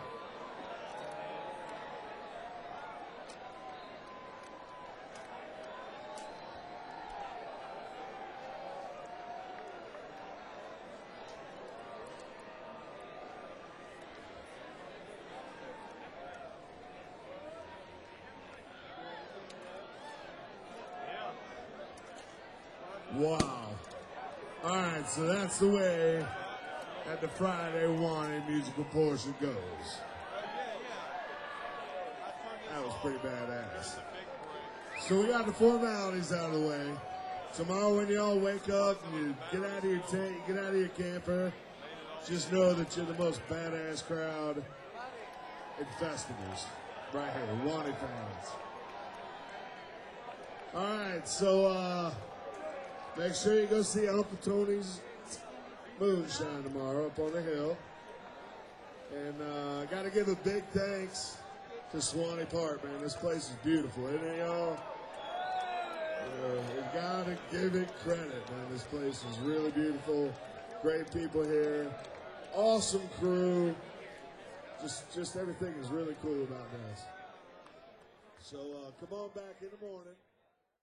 Wow. All right, so that's the way that the Friday Wanted musical portion goes. That was pretty badass. So we got the formalities out of the way. Tomorrow when y'all wake up and you get out of your tent, you get out of your camper, just know that you're the most badass crowd in festivals. Right here, Wanted fans. All right, so make sure you go see Uncle Tony's Moonshine tomorrow up on the hill. And I got to give a big thanks to Swanee Park, man. This place is beautiful, isn't it, y'all? You got to give it credit, man. This place is really beautiful. Great people here. Awesome crew. Just everything is really cool about this. So come on back in the morning.